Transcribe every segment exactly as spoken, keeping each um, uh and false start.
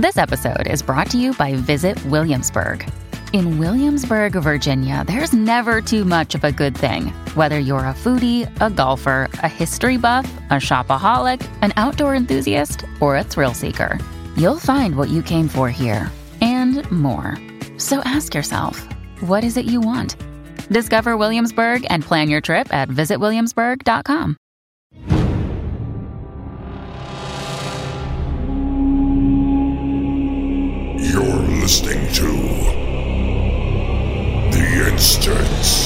This episode is brought to you by Visit Williamsburg. In Williamsburg, Virginia, there's never too much of a good thing. Whether you're a foodie, a golfer, a history buff, a shopaholic, an outdoor enthusiast, or a thrill seeker, you'll find what you came for here and more. So ask yourself, what is it you want? Discover Williamsburg and plan your trip at visit williamsburg dot com. You're listening to The Instance.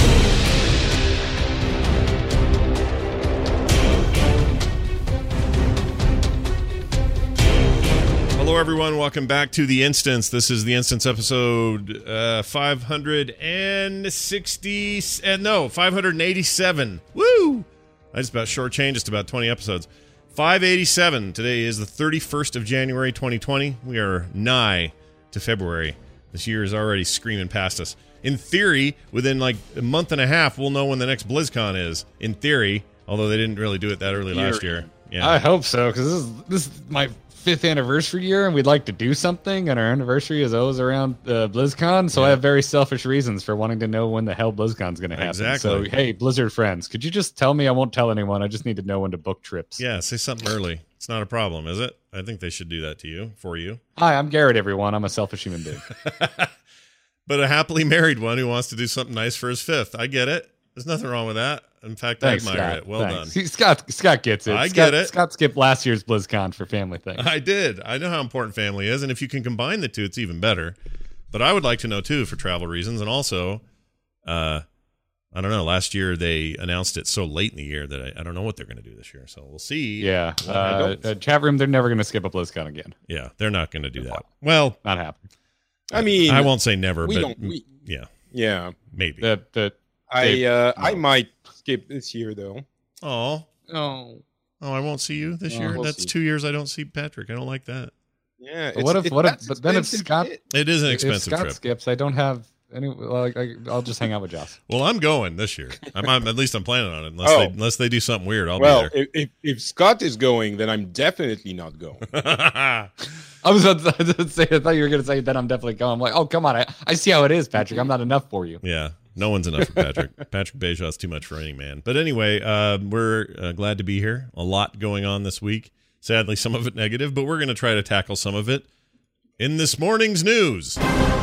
Hello, everyone. Welcome back to The Instance. This is The Instance episode uh, five hundred sixty, uh, no, five hundred eighty-seven. Woo! I just about shortchanged just about twenty episodes. five eighty-seven. Today is the thirty-first of January, twenty twenty. We are nigh to February. This year is already screaming past us. In theory, within like a month and a half, we'll know when the next BlizzCon is. In theory, although they didn't really do it that early last year. Yeah, I hope so, because this is this is my fifth anniversary year, and we'd like to do something, and our anniversary is always around uh, BlizzCon, so yeah. I have very selfish reasons for wanting to know when the hell BlizzCon's going to happen. Exactly. So, hey, Blizzard friends, could you just tell me? I won't tell anyone. I just need to know when to book trips. Yeah, say something early. It's not a problem, is it? I think they should do that to you, for you. Hi, I'm Garrett, everyone. I'm a selfish human being. But a happily married one who wants to do something nice for his fifth. I get it. There's nothing wrong with that. In fact, Thanks, I admire Scott. it. Well Thanks. done. See, Scott Scott gets it. I Scott, get it. Scott skipped last year's BlizzCon for family things. I did. I know how important family is, and if you can combine the two, it's even better. But I would like to know, too, for travel reasons. And also, uh, I don't know, last year they announced it so late in the year that I, I don't know what they're going to do this year. So we'll see. Yeah. Uh, uh, chat room, they're never going to skip a BlizzCon again. Yeah, they're not going to do that. Well, not happening. I mean, I won't say never, we but don't, we, yeah. Yeah. Maybe. The, the, I they, uh, no. I might skip this year, though. Oh. Oh. Oh, I won't see you this No, year? we'll That's see. two years I don't see Patrick. I don't like that. Yeah. But what if, what if, but then if Scott, It is an if expensive Scott trip. skips, I don't have any, like, I, I'll just hang out with Joss. Well, I'm going this year. I'm, I'm at least I'm planning on it. Unless Oh. they unless they do something weird, I'll well, be if, if if Scott is going, then I'm definitely not going. there. I was about to say, I thought you were going to say, then I'm definitely going. I'm like, oh, come on. I, I see how it is, Patrick. I'm not enough for you. Yeah, no one's enough for Patrick. Patrick Bajaw's too much for any man. But anyway, uh, we're uh, glad to be here. A lot going on this week. Sadly, some of it negative, but we're going to try to tackle some of it in this morning's news.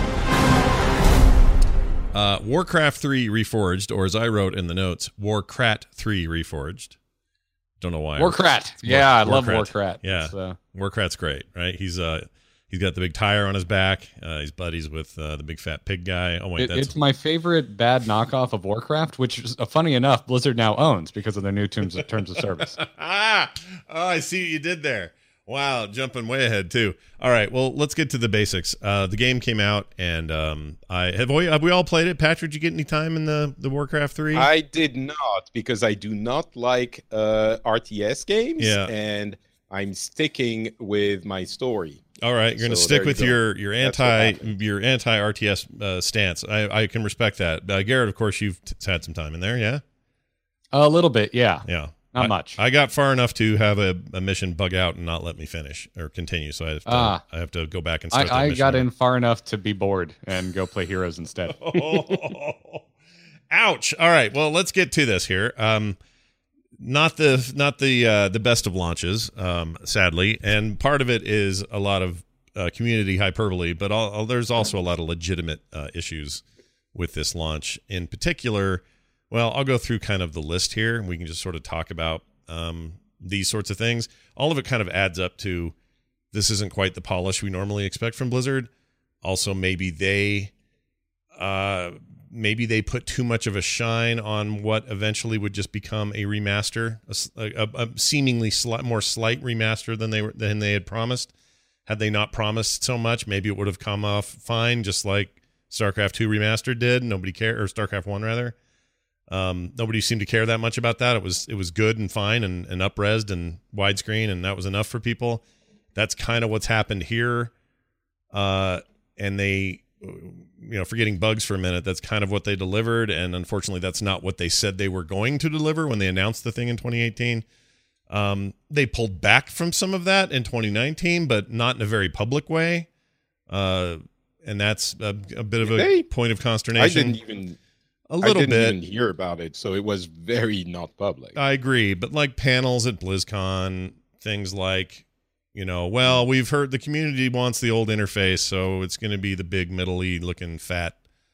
Uh, Warcraft three Reforged, or as I wrote in the notes, Warcrat three Reforged. Don't know why. Warcrat. Yeah, I love Warcrat. Warcrat. Yeah, So. Warcrat's great, right? He's uh, he's got the big tire on his back. Uh, he's buddies with uh, the big fat pig guy. Oh wait, It, that's it's my favorite bad knockoff of Warcraft, which, is, uh, funny enough, Blizzard now owns because of their new terms of, terms of service. ah, oh, I see what you did there. Wow, jumping way ahead too. All right, well, let's get to the basics. Uh, the game came out, and um, I have we, have we all played it? Patrick, did you get any time in the, the Warcraft three? I did not, because I do not like uh, R T S games, Yeah. and I'm sticking with my story. All right, you're going to So stick there you with go. your your That's what anti happened. your anti R T S uh, stance. I, I can respect that. Uh, Garrett, of course, you've t- had some time in there, yeah, A little bit, yeah. yeah. Not I, much. I got far enough to have a, a mission bug out and not let me finish or continue, so I have to, Ah. I have to go back and start that I, I mission got over. in far enough to be bored and go play Heroes instead. Oh, ouch! All right, well, let's get to this here. Um, not the not the uh, the best of launches, um, sadly, and part of it is a lot of uh, community hyperbole, but all, there's also a lot of legitimate uh, issues with this launch. In particular, well, I'll go through kind of the list here, and we can just sort of talk about um, these sorts of things. All of it kind of adds up to this isn't quite the polish we normally expect from Blizzard. Also, maybe they uh, maybe they put too much of a shine on what eventually would just become a remaster, a, a, a seemingly slight, more slight remaster than they were than they had promised. Had they not promised so much, maybe it would have come off fine, just like StarCraft two Remastered did. Nobody cared, or StarCraft one rather. Um, nobody seemed to care that much about that. It was it was good and fine and, and up-resed and widescreen, and that was enough for people. That's kind of what's happened here. Uh, and they, you know, forgetting bugs for a minute, that's kind of what they delivered. And unfortunately, that's not what they said they were going to deliver when they announced the thing in twenty eighteen. Um, they pulled back from some of that in twenty nineteen, but not in a very public way. Uh, and that's a, a bit of a They- point of I consternation. didn't even a little I didn't bit. even hear about it, so it was very not public. I agree, but like panels at BlizzCon, things like, you know, well, we've heard the community wants the old interface, so it's going to be the big middle-y looking fat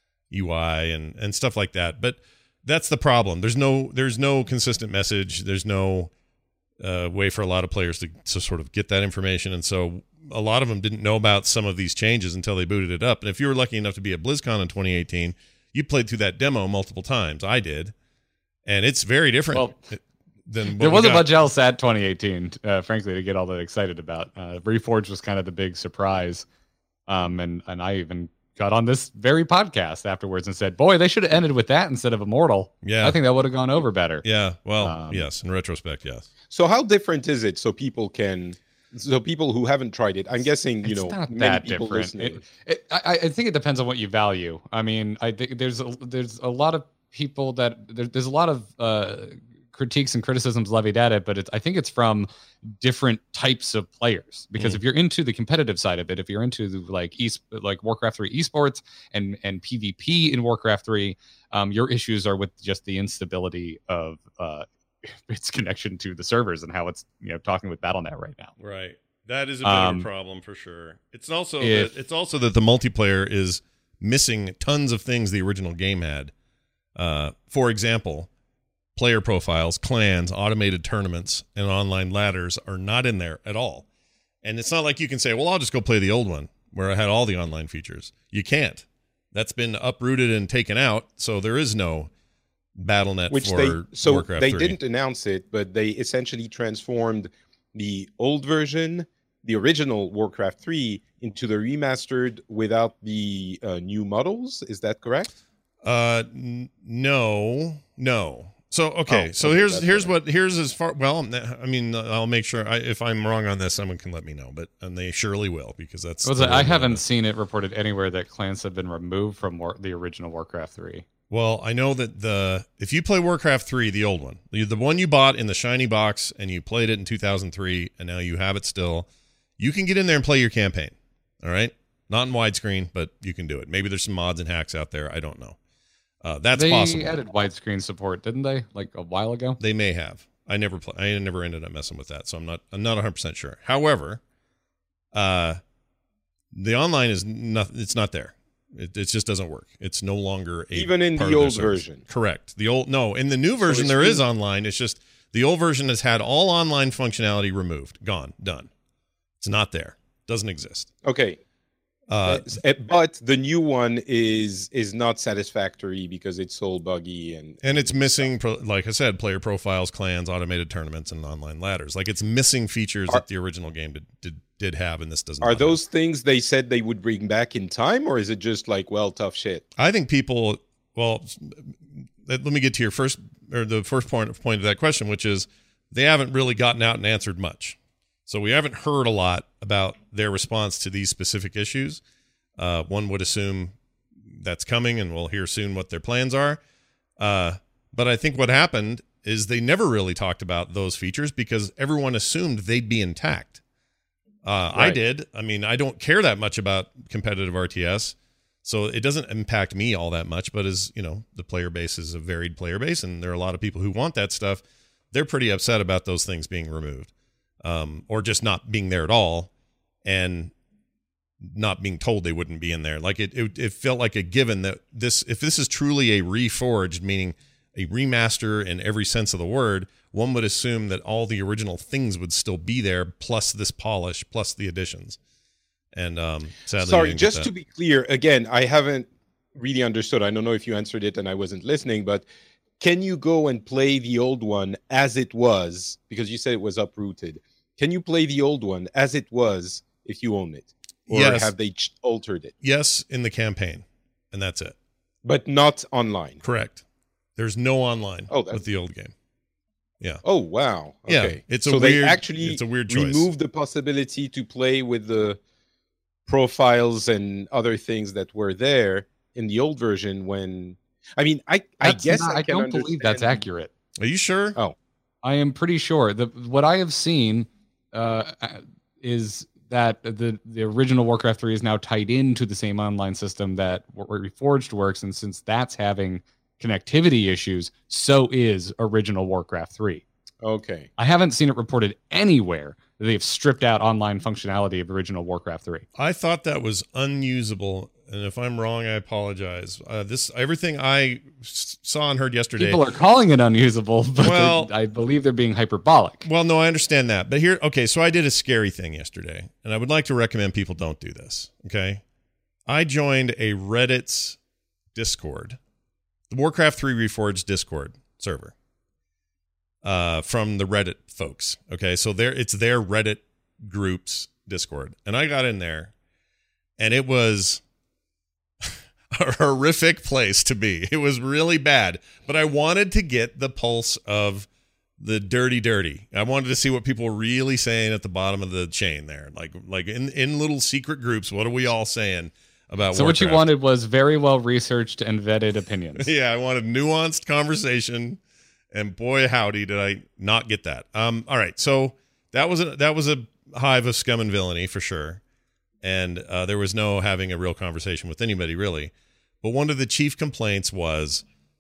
U I and and stuff like that. But that's the problem. There's no there's no consistent message. There's no uh, way for a lot of players to, to sort of get that information, and so a lot of them didn't know about some of these changes until they booted it up. And if you were lucky enough to be at BlizzCon in twenty eighteen, you played through that demo multiple times. I did, and it's very different Well, than what There we was a got. bunch else at twenty eighteen, uh, frankly, to get all that excited about. Uh, Reforged was kind of the big surprise. Um, and, and I even got on this very podcast afterwards and said, boy, they should have ended with that instead of Immortal. Yeah. I think that would have gone over better. Yeah, well, Um, yes, in retrospect, yes. So how different is it? So people can, so people who haven't tried it, I'm guessing you It's know not many that people different. listening. It, it, I, I think it depends on what you value. I mean, I think there's a, there's a lot of people that there, there's a lot of uh, critiques and criticisms levied at it, but it's, I think it's from different types of players. Because Mm. if you're into the competitive side of it, if you're into the, like e like Warcraft three esports and and PvP in Warcraft three, um, your issues are with just the instability of uh, its connection to the servers and how it's you know talking with Battle dot net right now. Right. That is a bit of Um, a problem for sure. It's also if- that, it's also that the multiplayer is missing tons of things the original game had. Uh, for example, player profiles, clans, automated tournaments, and online ladders are not in there at all. And it's not like you can say, well, I'll just go play the old one where I had all the online features. You can't. That's been uprooted and taken out, so there is no Battle dot net Which for they so Warcraft they three. didn't announce it, but they essentially transformed the old version, the original Warcraft three, into the remastered without the uh, new models. Is that correct? Uh, n- no, no. So okay, Oh, so okay, here's that's here's better. what here's as far. Well, I mean, I'll make sure I, if I'm wrong on this, someone can let me know. But and they surely will because that's. Was the it, I way haven't it is. seen it reported anywhere that clans have been removed from war, the original Warcraft three. Well, I know that the if you play Warcraft three, the old one, the, the one you bought in the shiny box, and you played it in two thousand three, and now you have it still, you can get in there and play your campaign. All right, not in widescreen, but you can do it. Maybe there's some mods and hacks out there. I don't know. Uh, that's they possible. added widescreen support, didn't they? Like a while ago. They may have. I never play. I never ended up messing with that, so I'm not. I'm not one hundred percent sure. However, uh, the online is not. It's not there. It, it just doesn't work. It's no longer a Even in part the of their old service. version? Correct. The old no. In the new version, it's there is been- online. It's just the old version has had all online functionality removed, gone, done. It's not there. Doesn't exist. Okay, Uh, Uh, but the new one is is not satisfactory because it's so buggy and and it's missing, pro- like I said, player profiles, clans, automated tournaments, and online ladders. Like it's missing features Are- that the original game did did, did have, and this doesn't. Are have. those things they said they would bring back in time, or is it just like, well, tough shit? I think people. Well, let, let me get to your first or the first point point of that question, which is they haven't really gotten out and answered much. So we haven't heard a lot about their response to these specific issues. Uh, one would assume that's coming, and we'll hear soon what their plans are. Uh, but I think what happened is they never really talked about those features because everyone assumed they'd be intact. Uh, I Right. did. I mean, I don't care that much about competitive R T S, so it doesn't impact me all that much. But as you know, the player base is a varied player base, and there are a lot of people who want that stuff. They're pretty upset about those things being removed, um, or just not being there at all, and not being told they wouldn't be in there. Like it, it, it felt like a given that this, if this is truly a reforged, meaning a remaster in every sense of the word, one would assume that all the original things would still be there, plus this polish, plus the additions. And um, sadly, Sorry, we didn't get just that. to be clear, again, I haven't really understood. I don't know if you answered it and I wasn't listening, but can you go and play the old one as it was? Because you said it was uprooted. Can you play the old one as it was if you own it? Or Yes. have they ch- altered it? Yes, in the campaign, and that's it. But not online. Correct. There's no online Oh, that's- with the old game. Yeah. Oh, wow. Yeah, Okay. it's a so weird- they actually it's a weird choice. removed the possibility to play with the profiles and other things that were there in the old version when I mean I I That's guess not- I, I can don't believe that's understand- accurate. Are you sure? Oh. I am pretty sure the what I have seen uh, is that the the original Warcraft three is now tied into the same online system that Reforged works, and since that's having connectivity issues, so is original Warcraft three. Okay. I haven't seen it reported anywhere that they've stripped out online functionality of original Warcraft three. I thought that was unusable, and if I'm wrong, I apologize. Uh, this everything I s- saw and heard yesterday. People are calling it unusable, but well, I believe they're being hyperbolic. Well, no, I understand that, but here, okay. So I did a scary thing yesterday, and I would like to recommend people don't do this. Okay, I joined a Reddit's Discord, the Warcraft three Reforged Discord server. Uh, from the Reddit folks. Okay, so there it's their Reddit group's Discord. And I got in there, and it was a horrific place to be. It was really bad. But I wanted to get the pulse of the dirty, dirty. I wanted to see what people were really saying at the bottom of the chain there. Like, like in, in little secret groups, what are we all saying about So Warcraft? what you wanted was very well researched and vetted opinions. Yeah, I wanted nuanced conversation. And boy, howdy, did I not get that. Um, all right, so that was a, that was a hive of scum and villainy for sure, and uh, there was no having a real conversation with anybody really. But one of the chief complaints was,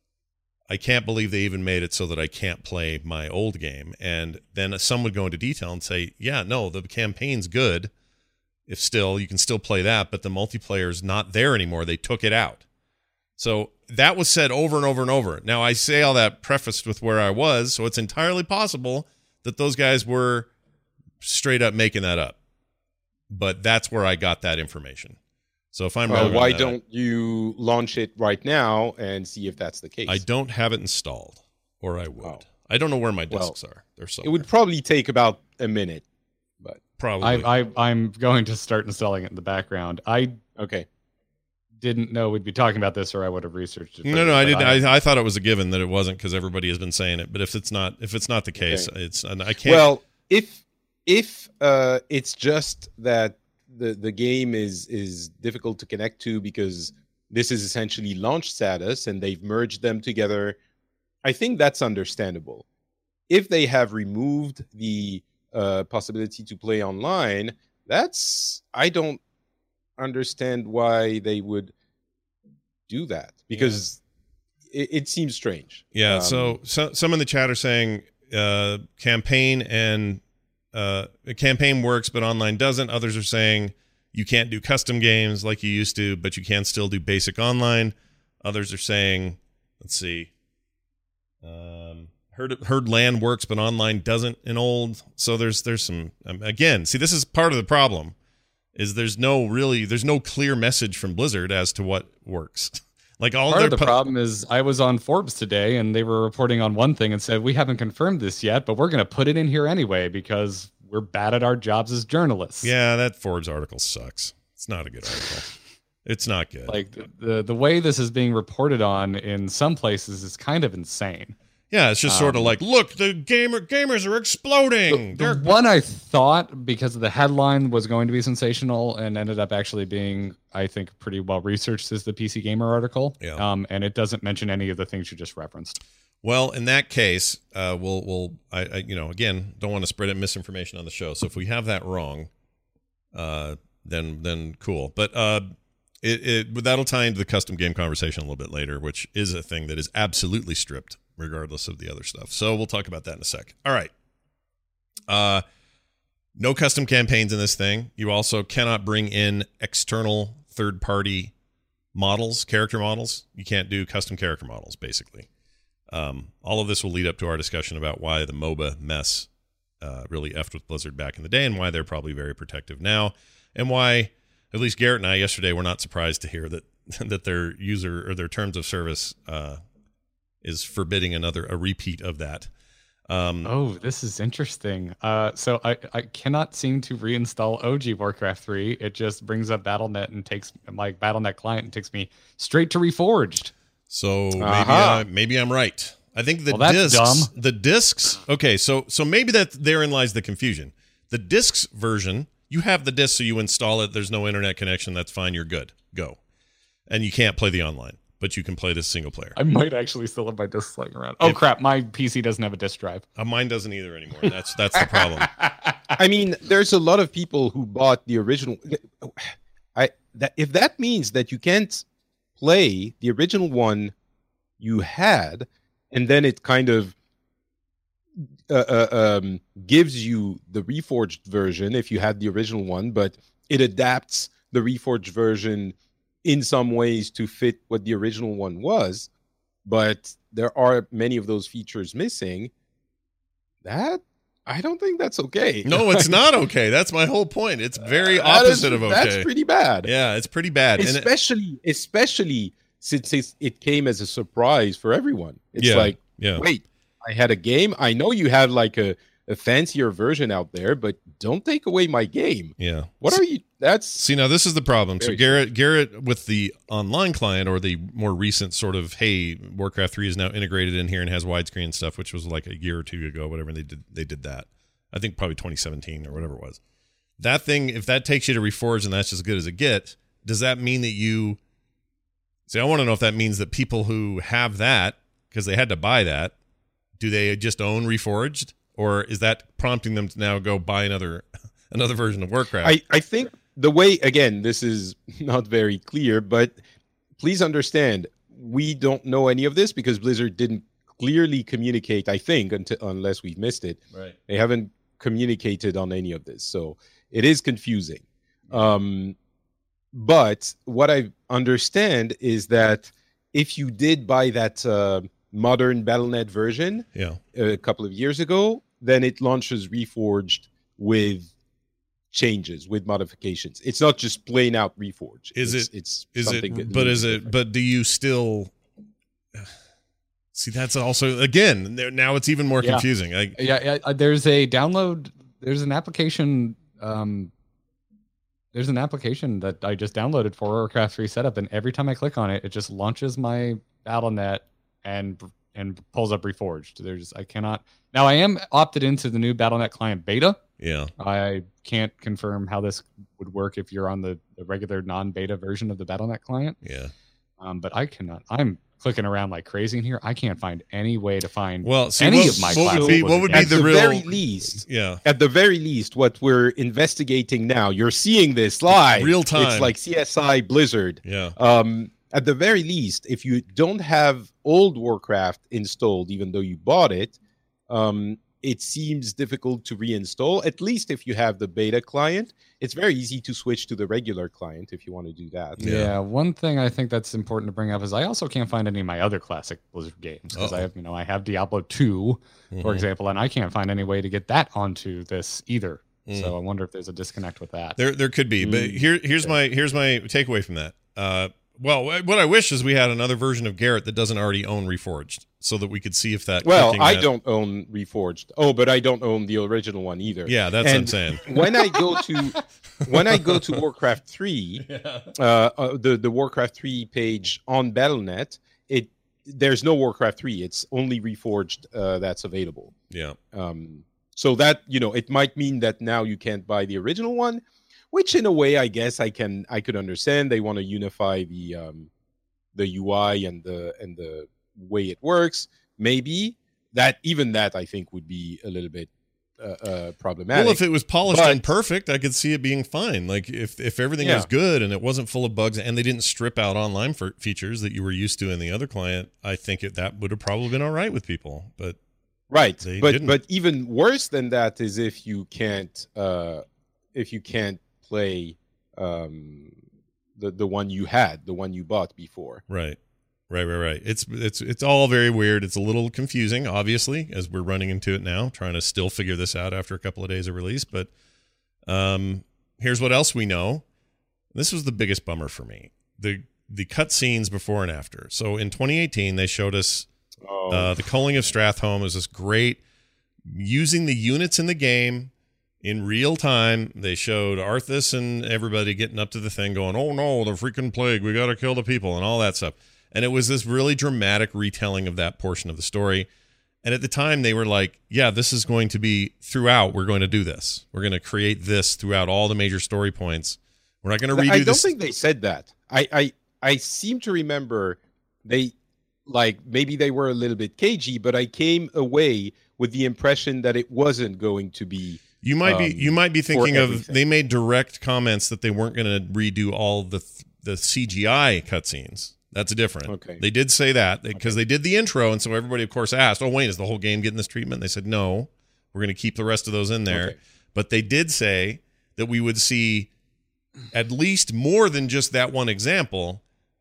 I can't believe they even made it so that I can't play my old game. And then some would go into detail and say, yeah, no, the campaign's good. If still, you can still play that, but the multiplayer's not there anymore. They took it out. So that was said over and over and over. Now, I say all that prefaced with where I was, so it's entirely possible that those guys were straight up making that up. But that's where I got that information. So if I'm well, wrong, why on that, don't you launch it right now and see if that's the case? I don't have it installed, or I would. Oh. I don't know where my Well, discs are. They're somewhere. It would probably take about a minute, but probably. I, I, I'm going to start installing it in the background. I okay. didn't know we'd be talking about this, or I would have researched it. No, further, no, I but didn't. I, I thought it was a given that it wasn't because everybody has been saying it. But if it's not, if it's not the case, Okay. it's and I can't. Well, if if uh, it's just that the the game is is difficult to connect to because this is essentially launch status and they've merged them together, I think that's understandable. If they have removed the uh, possibility to play online, that's I don't understand why they would do that because yeah. it, it seems strange. Yeah. Um, so, so some in the chat are saying uh, campaign and uh, campaign works, but online doesn't. Others are saying you can't do custom games like you used to, but you can still do basic online. Others are saying, let's see, um, herd herd land works, but online doesn't in old. So there's there's some um, again. See, this is part of the problem. Is there's no really there's no clear message from Blizzard as to what works. Like all part their of the pu- problem is I was on Forbes today and they were reporting on one thing and said we haven't confirmed this yet, but we're going to put it in here anyway because we're bad at our jobs as journalists. Yeah, that Forbes article sucks. It's not a good article. It's not good. Like the, the the way this is being reported on in some places is kind of insane. Yeah, it's just sort of Um, like, look, the gamer gamers are exploding. The They're one I thought, because of the headline, was going to be sensational and ended up actually being, I think, pretty well researched, is the P C Gamer article. Yeah. Um, and it doesn't mention any of the things you just referenced. Well, in that case, uh, we'll we'll I, I you know again don't want to spread misinformation on the show. So if we have that wrong, uh, then then cool. But uh, it it that'll tie into the custom game conversation a little bit later, which is a thing that is absolutely stripped, regardless of the other stuff. So we'll talk about that in a sec. All right. Uh, no custom campaigns in this thing. You also cannot bring in external third-party models, character models. You can't do custom character models, basically. Um, all of this will lead up to our discussion about why the MOBA mess uh, really effed with Blizzard back in the day and why they're probably very protective now, and why at least Garrett and I yesterday were not surprised to hear that that their user or their terms of service uh, is forbidding another a repeat of that. Um, Oh, this is interesting. Uh, so I, I cannot seem to reinstall O G Warcraft three. It just brings up Battle dot net and takes my Battle dot net client and takes me straight to Reforged. So maybe Aha. I, maybe I'm right. I think the Well, that's discs, dumb. the discs. Okay, so so maybe that therein lies the confusion. The discs version, you have the disc, so you install it. There's no internet connection. That's fine. You're good. Go, and you can't play the online. but you can play this single player. I might actually still have my discs lying around. Oh If- crap! My P C doesn't have a disk drive. Uh, mine doesn't either anymore. That's that's the problem. I mean, there's a lot of people who bought the original. I that if that means that you can't play the original one you had, and then it kind of uh, uh, um, gives you the reforged version if you had the original one, but it adapts the reforged version in some ways to fit what the original one was, but there are many of those features missing. That I don't think that's okay. No, it's not okay. That's my whole point. It's very That is- opposite of okay. That's pretty bad. Yeah, it's pretty bad. And it- Especially, especially since it's, it came as a surprise for everyone. It's Yeah, like, yeah. wait, I had a game. I know you have like a, a fancier version out there, but don't take away my game. yeah. What are you? That's See, now this is the problem. So Very Garrett, Garrett with the online client or the more recent sort of, hey, Warcraft three is now integrated in here and has widescreen stuff, which was like a year or two ago, whatever. They did they did that. I think probably twenty seventeen or whatever it was. That thing, if that takes you to Reforged and that's as good as it gets, does that mean that you? See, I want to know if that means that people who have that because they had to buy that, do they just own Reforged, or is that prompting them to now go buy another another version of Warcraft? I, I think the way, again, this is not very clear, but please understand, we don't know any of this because Blizzard didn't clearly communicate, I think, until, unless we've missed it. Right. They haven't communicated on any of this. So it is confusing. Um, but what I understand is that if you did buy that uh, modern Battle dot net version Yeah. a couple of years ago, then it launches Reforged with changes, with modifications. It's not just plain out Reforged. Is it's, it- It's Is something a it? little But is bit it? different. But do you still? See, that's also again there- now it's even more Yeah. confusing. Like, Yeah, yeah. uh, There's a download. There's an application. Um, there's an application that I just downloaded for Warcraft three setup, and every time I click on it, it just launches my Battle dot net and and pulls up Reforged. There's I cannot now. I am opted into the new Battle dot net client beta. yeah, I can't confirm how this would work if you're on the, the regular non-beta version of the Battle dot net client. yeah. Um, but I cannot. I'm clicking around like crazy in here. I can't find any way to find Well, see, any what, of my what would classes. be what would be at the, the real? very least, Yeah, at the very least, what we're investigating now, you're seeing this live. Real time. It's like C S I Blizzard. yeah. Um, at the very least, if you don't have old Warcraft installed, even though you bought it, um, it seems difficult to reinstall. At least if you have the beta client, it's very easy to switch to the regular client if you want to do that. Yeah. Yeah. one thing I think that's important to bring up is I also can't find any of my other classic Blizzard games because I Uh-oh. have, you know, I have Diablo two, for Mhm. example, and I can't find any way to get that onto this either. Mm. So I wonder if there's a disconnect with that. There, there could be, but Mm, here, here's okay. my here's my takeaway from that. Uh, well, what I wish is we had another version of Garrett that doesn't already own Reforged, so that we could see if that. Well, clicking I that- don't own Reforged. Oh, but I don't own the original one either. Yeah, that's what I'm And saying. when I go to when I go to Warcraft three, uh, uh, the the Warcraft three page on Battle dot net, it there's no Warcraft three. It's only Reforged uh, that's available. Yeah, Um, so that you know, it might mean that now you can't buy the original one, which in a way, I guess I can I could understand. They want to unify the um, the U I and the and the way it works. Maybe that even that I think would be a little bit uh, uh, problematic. well, if it was polished But- and perfect, I could see it being fine. Like if if everything Yeah. was good and it wasn't full of bugs, and they didn't strip out online for features that you were used to in the other client, I think it, that would have probably been all right with people. But Right, They but didn't. but even worse than that is if you can't uh, if you can't play um, the the one you had, the one you bought before. right, right, right, right. It's it's it's all very weird. It's a little confusing, obviously, as we're running into it now, trying to still figure this out after a couple of days of release. But um, here's what else we know. This was the biggest bummer for me: the the cutscenes before and after. So in twenty eighteen, they showed us. Oh, Uh, the culling of Stratholme is this great using the units in the game in real time. They showed Arthas and everybody getting up to the thing going, oh no, the freaking plague, we got to kill the people and all that stuff. And it was this really dramatic retelling of that portion of the story. And at the time they were like, yeah, this is going to be throughout. We're going to do this. We're going to create this throughout all the major story points. We're not going to redo I don't this. think they said that. I, I I seem to remember they like maybe they were a little bit cagey, but I came away with the impression that it wasn't going to be. You might be um, you might be thinking of everything. they made direct comments that they weren't going to redo all the the C G I cutscenes. That's different. Okay. They did say that because okay. they did the intro, and so everybody, of course, asked, "Oh, wait, is the whole game getting this treatment?" And they said, "No, we're going to keep the rest of those in there." Okay. But they did say that we would see at least more than just that one example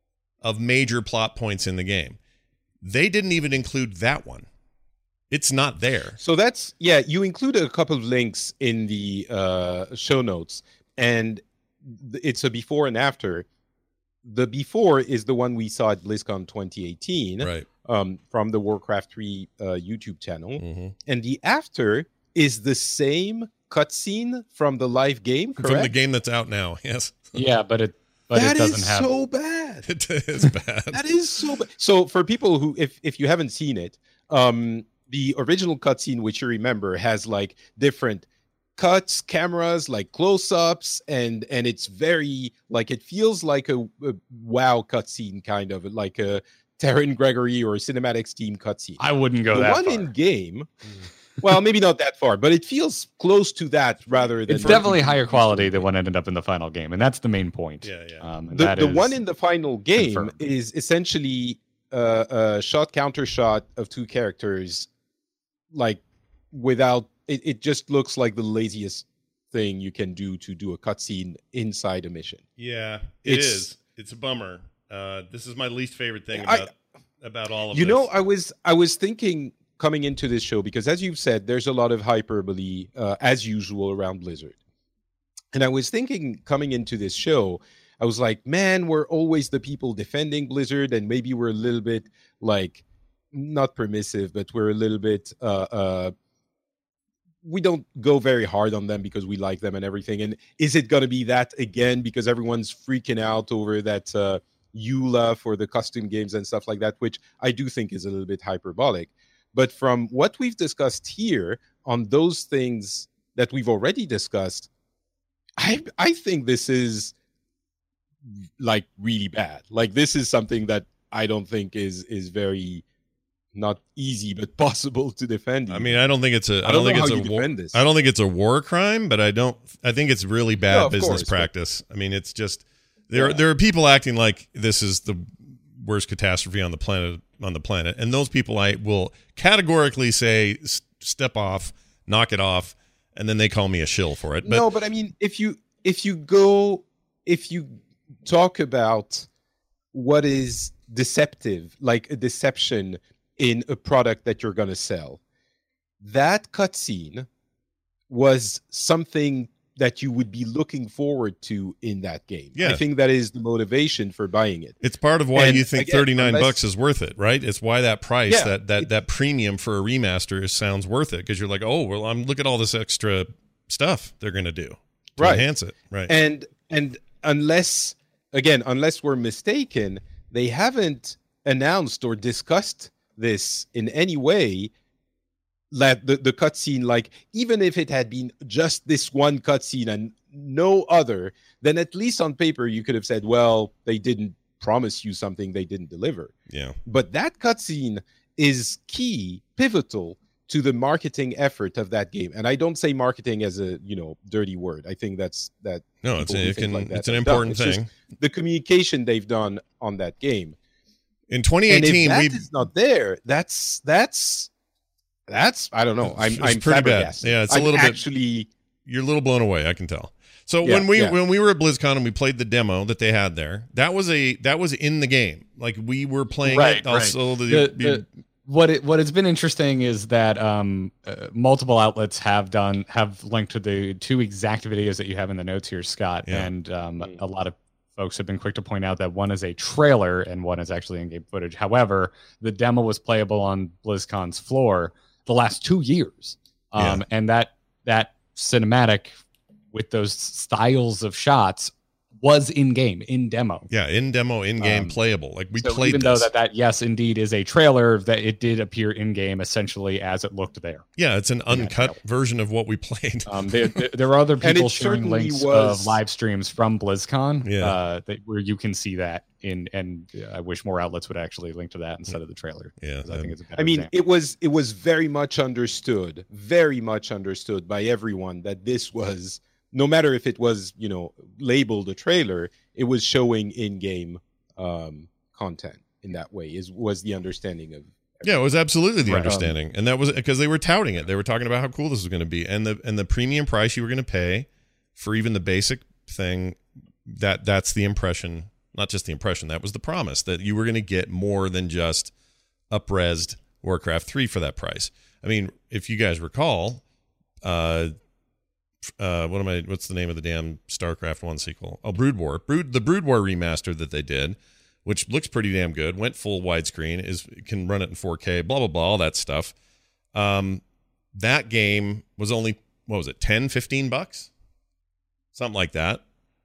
of major plot points in the game. They didn't even include that one. It's not there. So that's, yeah, you included a couple of links in the uh, show notes, and it's a before and after. The before is the one we saw at BlizzCon twenty eighteen, right? Um, from the Warcraft three uh, YouTube channel. Mm-hmm. And the after is the same cutscene from the live game, correct? From the game that's out now, yes. Yeah, but it but that it doesn't is have so bad. It is bad. That is so bad. So for people who, if if you haven't seen it, um, the original cutscene, which you remember, has like different cuts, cameras, like close-ups, and and it's very like it feels like a, a WoW cutscene, kind of like a Terran Gregory or a Cinematics team cutscene. I wouldn't go the that one far. in game. Well, maybe not that far, but it feels close to that rather than. It's definitely higher quality than what ended up in the final game, and that's the main point. Yeah, yeah. Um, the that the is one in the final game confirmed. is essentially uh, a shot counter shot of two characters, like without it. It just looks like the laziest thing you can do to do a cutscene inside a mission. Yeah, it It's- is. It's a bummer. Uh, this is my least favorite thing I- about about all of You this. know, I was I was thinking coming into this show, because as you've said, there's a lot of hyperbole uh, as usual around Blizzard. And I was thinking coming into this show, I was like, man, we're always the people defending Blizzard, and maybe we're a little bit like not permissive, but we're a little bit uh uh we don't go very hard on them because we like them and everything. And is it going to be that again because everyone's freaking out over that uh E U L A for the custom games and stuff like that, which I do think is a little bit hyperbolic. But from what we've discussed here on those things that we've already discussed, I I think this is like really bad. Like this is something that I don't think is is very not easy but possible to defend. I mean, I don't think it's a. I, I don't, don't think know it's how a you war. defend this. I don't think it's a war crime, but I don't. I think it's really bad No, of business course, but- practice. I mean, it's just there. Yeah. There are people acting like this is the worst catastrophe on the planet. On the planet, and those people I will categorically say s- step off, knock it off, and then they call me a shill for it. But no, but I mean, if you if you go if you talk about what is deceptive, like a deception in a product that you're going to sell, that cutscene was something that you would be looking forward to in that game. Yeah. I think that is the motivation for buying it. it's part of why And you think again, thirty-nine unless- bucks is worth it, right? It's why that price, Yeah, that that it- that premium for a remaster is, sounds worth it, because you're like, oh well, I'm look at all this extra stuff they're going to do to Right. enhance it, right? And and unless again, unless we're mistaken, they haven't announced or discussed this in any way. That the, the cutscene, like even if it had been just this one cutscene and no other, then at least on paper you could have said, well, they didn't promise you something they didn't deliver. yeah, But that cutscene is key, pivotal to the marketing effort of that game. And I don't say marketing as a, you know, dirty word. I think that's that no, it's people who a, it think can, like that it's an have done. important It's just thing. the communication they've done on that game. In twenty And if eighteen, that we is not there, that's that's that's I don't know. I'm It's I'm pretty bad. flabbergasted. Yeah, it's a I'm little bit- actually you're a little blown away, I can tell. So Yeah, when we yeah. when we were at BlizzCon and we played the demo that they had there, that was a that was in the game. Like we were playing Right, it. right. Also, the, The- the- what it what has been interesting is that um, uh, multiple outlets have done have linked to the two exact videos that you have in the notes here, Scott, Yeah. and um, Mm. a lot of folks have been quick to point out that one is a trailer and one is actually in-game footage. However, the demo was playable on BlizzCon's floor the last two years, um, Yeah. and that that cinematic with those styles of shots was in game, in demo. yeah, in demo, in game, Um, playable. Like we So played even this. though that, that yes, indeed is a trailer, that it did appear in game essentially as it looked there. yeah, it's an uncut version of what we played. Um, there, there, there are other And people it sharing certainly links was- of live streams from BlizzCon, Yeah. uh, that, where you can see that in and I wish more outlets would actually link to that instead of the trailer. Yeah, I think it's a better I mean, example. it was it was very much understood, very much understood by everyone that this was, no matter if it was, you know, labeled a trailer, it was showing in-game um, content in that way. Is was the understanding of. Yeah, it was absolutely the Right. understanding, and that was because they were touting it. They were talking about how cool this was going to be, and the and the premium price you were going to pay for even the basic thing. That that's the impression, not just the impression. That was the promise that you were going to get more than just up-resed Warcraft three for that price. I mean, if you guys recall, uh, uh, what am I? What's the name of the damn StarCraft one sequel? Oh, Brood War. Brood the Brood War remaster that they did, which looks pretty damn good. Went full widescreen, is can run it in four K, blah, blah, blah, all that stuff. Um, that game was only, what was it, ten, fifteen bucks? Something like that.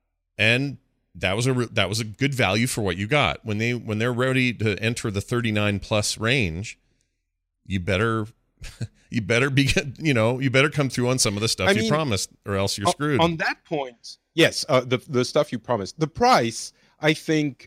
And that was a that was a good value for what you got. When they when they're ready to enter the thirty-nine plus range, you better you better be you know, you better come through on some of the stuff I you mean, promised, or else you're on- screwed. On that point, yes, uh, the the stuff you promised. The price, I think,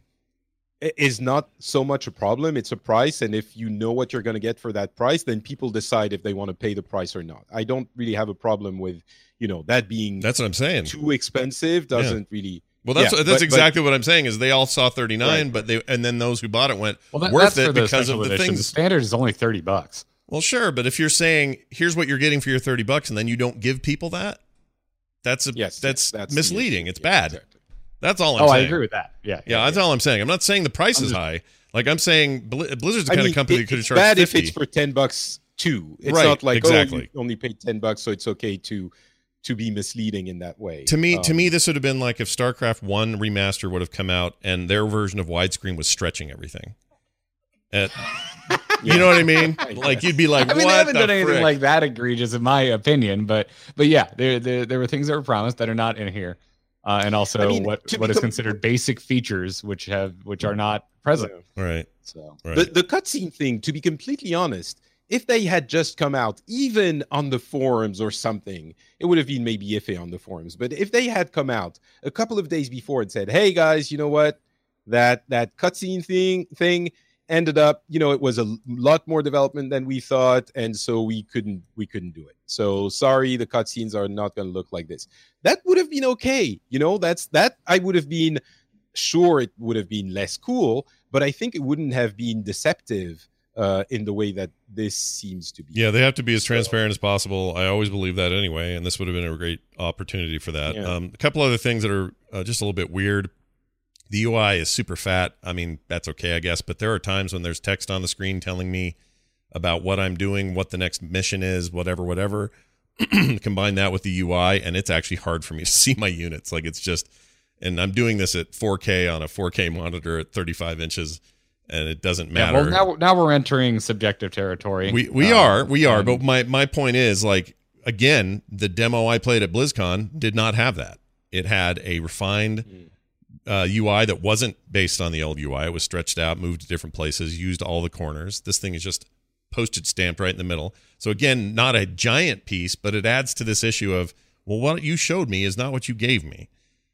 i- is not so much a problem. It's a price, and if you know what you're going to get for that price, then people decide if they want to pay the price or not. I don't really have a problem with, you know, that being That's what I'm saying. too expensive. Doesn't really. Well, that's Yeah, that's but- exactly what I'm saying. Is they all saw thirty-nine, Right. but they and then those who bought it went Well, that, worth that's for it the because of special the edition. The things. standard is only thirty bucks. Well, sure, but if you're saying here's what you're getting for your thirty bucks, and then you don't give people that, that's a, Yes, that's, that's the misleading. issue. It's Yeah, bad. exactly. That's all I'm Oh, saying. I agree with that. Yeah, Yeah, that's all I'm saying. I'm not saying the price I'm is just- high. Like I'm saying, Bli- Blizzard's the I kind mean, of company it- that could have it's charged bad fifty. if it's for ten bucks too. It's Right, not like exactly. oh, you only paid ten bucks, so it's okay to to be misleading in that way. To me, to Um, me, this would have been like if StarCraft One remaster would have come out and their version of widescreen was stretching everything. At- You know what I mean? Like you'd be like, I mean, what they haven't the done anything frick? like that egregious, in my opinion. But but yeah, there there, there were things that were promised that are not in here, uh, and also I mean, what to what is become- considered basic features, which have which are not present. Right, So right. The the cutscene thing, to be completely honest, if they had just come out, even on the forums or something, it would have been maybe iffy on the forums. But if they had come out a couple of days before and said, "Hey guys, you know what? That that cutscene thing thing ended up, you know, it was a l- lot more development than we thought, and so we couldn't we couldn't do it. So sorry, the cutscenes are not going to look like this." That would have been okay. You know, that's that I would have been sure it would have been less cool, but I think it wouldn't have been deceptive uh, in the way that this seems to be. Yeah, they have to be as So- transparent as possible. I always believe that anyway, and this would have been a great opportunity for that. Yeah. Um, a couple other things that are uh, just a little bit weird. The U I is super fat. I mean, that's okay, I guess, but there are times when there's text on the screen telling me about what I'm doing, what the next mission is, whatever, whatever. Combine that with the U I, and it's actually hard for me to see my units. Like it's just, and I'm doing this at four K on a four K monitor at thirty-five inches, and it doesn't yeah, matter. well, now now we're entering subjective territory. We we Uh, are we are, and- but my my point is, like, again, the demo I played at BlizzCon did not have that. It had a refined uh, U I that wasn't based on the old U I. It was stretched out, moved to different places, used all the corners. This thing is just postage stamped right in the middle. So again, not a giant piece, but it adds to this issue of, well, what you showed me is not what you gave me.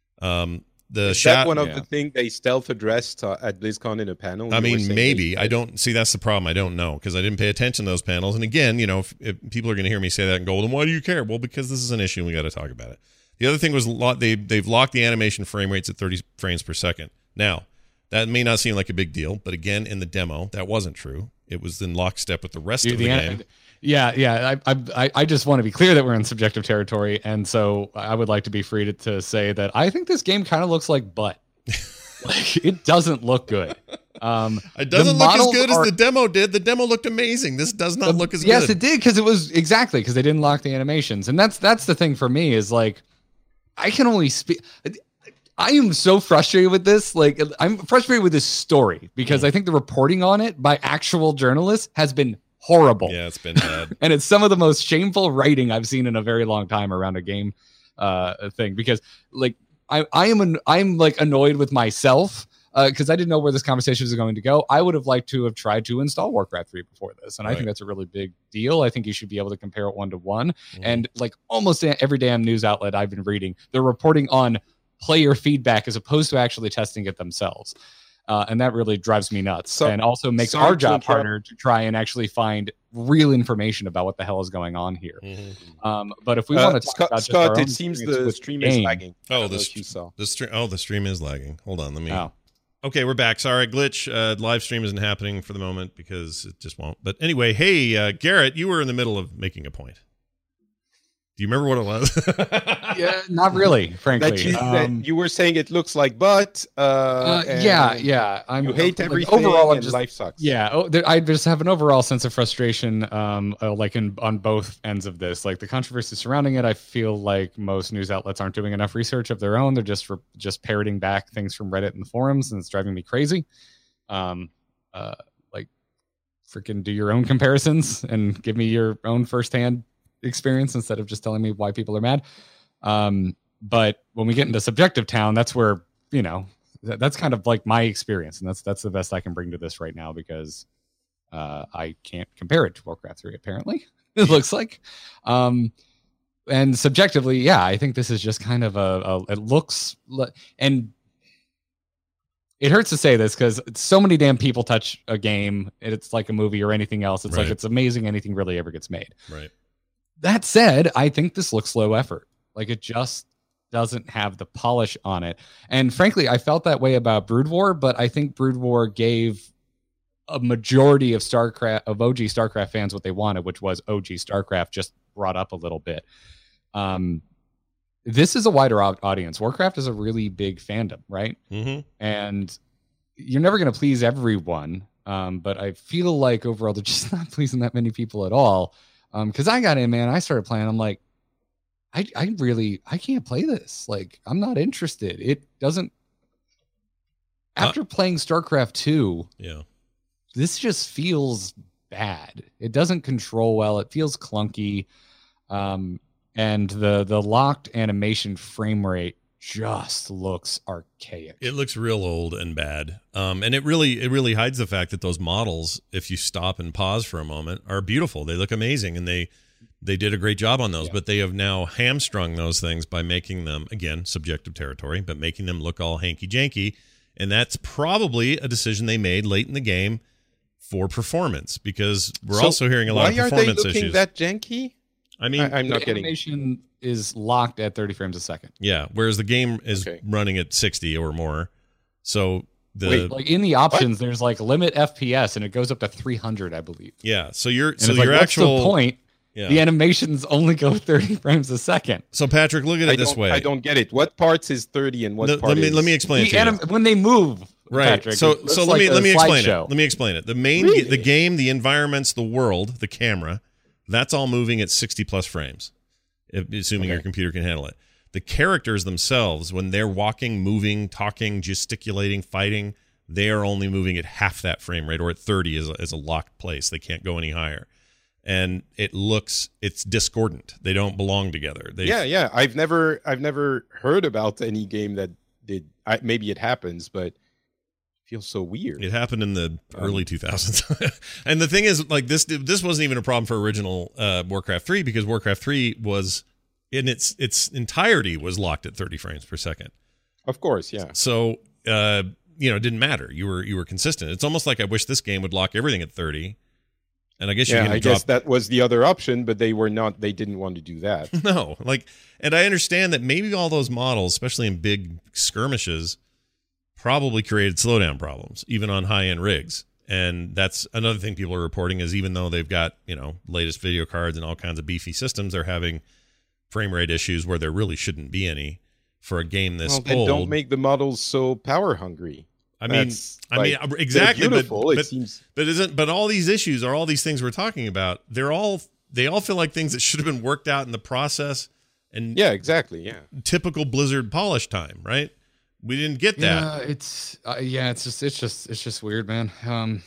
Um, the Is shot. that one of yeah. the things they stealth addressed uh, at BlizzCon in a panel? I You were mean, saying maybe. they- I don't see that's the problem. I don't know because I didn't pay attention to those panels. And again, you know, if, if people are going to hear me say that and go, well, then why do you care? Well, because this is an issue and we got to talk about it. The other thing was lo- they they've locked the animation frame rates at thirty frames per second. Now, that may not seem like a big deal, but again, in the demo, that wasn't true. It was in lockstep with the rest Dude, of the, the game. an- yeah, yeah. I, I, I just want to be clear that we're in subjective territory, and so I would like to be free to, to say that I think this game kind of looks like butt. Like it doesn't look good. Um, It doesn't the look as models good are- as the demo did. The demo looked amazing. This does not look as yes, good. it did because it was exactly because they didn't lock the animations, and that's that's the thing for me is like I can only speak. I am so frustrated with this. Like I'm frustrated with this story because I think the reporting on it by actual journalists has been horrible. Yeah, it's been bad. And it's some of the most shameful writing I've seen in a very long time around a game uh thing because like I I am an, I'm like annoyed with myself because uh, I didn't know where this conversation was going to go. I would have liked to have tried to install Warcraft three before this, and I Right. think that's a really big deal. I think you should be able to compare it one to one. Mhm. And like almost every damn news outlet I've been reading, they're reporting on player feedback as opposed to actually testing it themselves. Uh, and that really drives me nuts, So- and also makes sorry our to job interrupt. harder to try and actually find real information about what the hell is going on here. Mhm. Um, but if we Uh, want to talk Scott, about just Scott, our own it seems experience the with stream the is game- lagging. I Oh, don't the know st- if you saw. The stream. Oh, the stream is lagging. Hold on. Let me. Oh. Okay, we're back. Sorry, glitch. Uh, live stream isn't happening for the moment because it just won't. But anyway, hey, uh, Garrett, you were in the middle of making a point. Do you remember what it was? Yeah, not really, frankly. That you, Um, that you were saying it looks like, but uh, uh, and yeah, yeah. I'm you hate like, everything. Overall, I'm and just life sucks. yeah. Oh, there, I just have an overall sense of frustration, um, uh, like in on both ends of this. Like the controversy surrounding it, I feel like most news outlets aren't doing enough research of their own. They're just for, just parroting back things from Reddit and the forums, and it's driving me crazy. Um, uh, like freaking do your own comparisons and give me your own firsthand experience instead of just telling me why people are mad. Um, but when we get into subjective town, that's where, you know, th- that's kind of like my experience. And that's, that's the best I can bring to this right now because, uh, I can't compare it to Warcraft three, apparently it looks like, um, and subjectively, yeah, I think this is just kind of a, a it looks li- and it hurts to say this because so many damn people touch a game. It's like a movie or anything else. It's Right. like, it's amazing anything really ever gets made. Right. That said, I think this looks low effort. Like it just doesn't have the polish on it. And frankly, I felt that way about Brood War, but I think Brood War gave a majority of StarCraft of O G StarCraft fans what they wanted, which was O G StarCraft just brought up a little bit. Um, this is a wider au- audience. Warcraft is a really big fandom, right? Mm-hmm. And you're never going to please everyone. Um, but I feel like overall they're just not pleasing that many people at all. Um, cause I got in, man, I started playing. I'm like, I, I really, I can't play this. Like, I'm not interested. It doesn't, after uh, playing StarCraft two, yeah, this just feels bad. It doesn't control well. It feels clunky. Um, and the, the locked animation frame rate just looks archaic. It looks real old and bad. Um, and it really it really hides the fact that those models, if you stop and pause for a moment, are beautiful. They look amazing, and they they did a great job on those. Yeah. But they have now hamstrung those things by making them, again, subjective territory, but making them look all hanky-janky. And that's probably a decision they made late in the game for performance, because we're so also hearing a lot of performance why are they looking issues. that janky? I mean, I, I'm not the getting. Animation is locked at thirty frames a second. Yeah, whereas the game is Okay. running at sixty or more. So the Wait, Like in the options, there's like limit F P S, and it goes up to three hundred, I believe. yeah, so your And so it's your like, actual what's the point? Yeah. The animations only go thirty frames a second. So Patrick, look at it I this don't, way. I don't get it. What parts is thirty and what No, part let me is? let me explain it The to anim- you. when they move, Right. Patrick, so it looks so let like me a let me explain slideshow. it. Let me explain it. The main Really? the game, the environments, the world, the camera, that's all moving at sixty plus frames, if, assuming Okay. your computer can handle it. The characters themselves, when they're walking, moving, talking, gesticulating, fighting, they are only moving at half that frame rate, or at thirty is a, is a locked place. They can't go any higher. And it looks, it's discordant. They don't belong together. They, Yeah, yeah. I've never, I've never heard about any game that did. I, maybe it happens, but it feels so weird. It happened in the Um, early two thousands. And the thing is, like, this this wasn't even a problem for original uh, Warcraft three, because Warcraft three was, in its its entirety, was locked at thirty frames per second. Of course, yeah. So, uh, you know, it didn't matter. You were you were consistent. It's almost like I wish this game would lock everything at thirty. And I guess you're Yeah, going I to drop. guess that was the other option, but they were not. They didn't want to do that. No, like, and I understand that maybe all those models, especially in big skirmishes, probably created slowdown problems, even on high-end rigs. And that's another thing people are reporting, is even though they've got, you know, latest video cards and all kinds of beefy systems, they're having frame rate issues where there really shouldn't be any for a game this Well, then old. don't make the models so power hungry. I mean, That's, I mean, like, exactly, they're but, beautiful. It but, seems but isn't, but all these issues are all these things we're talking about. They're all, they all feel like things that should have been worked out in the process, and yeah, exactly, yeah. typical Blizzard polish time, right? We didn't get that. Yeah, it's uh, yeah, it's just it's just it's just weird, man. Um,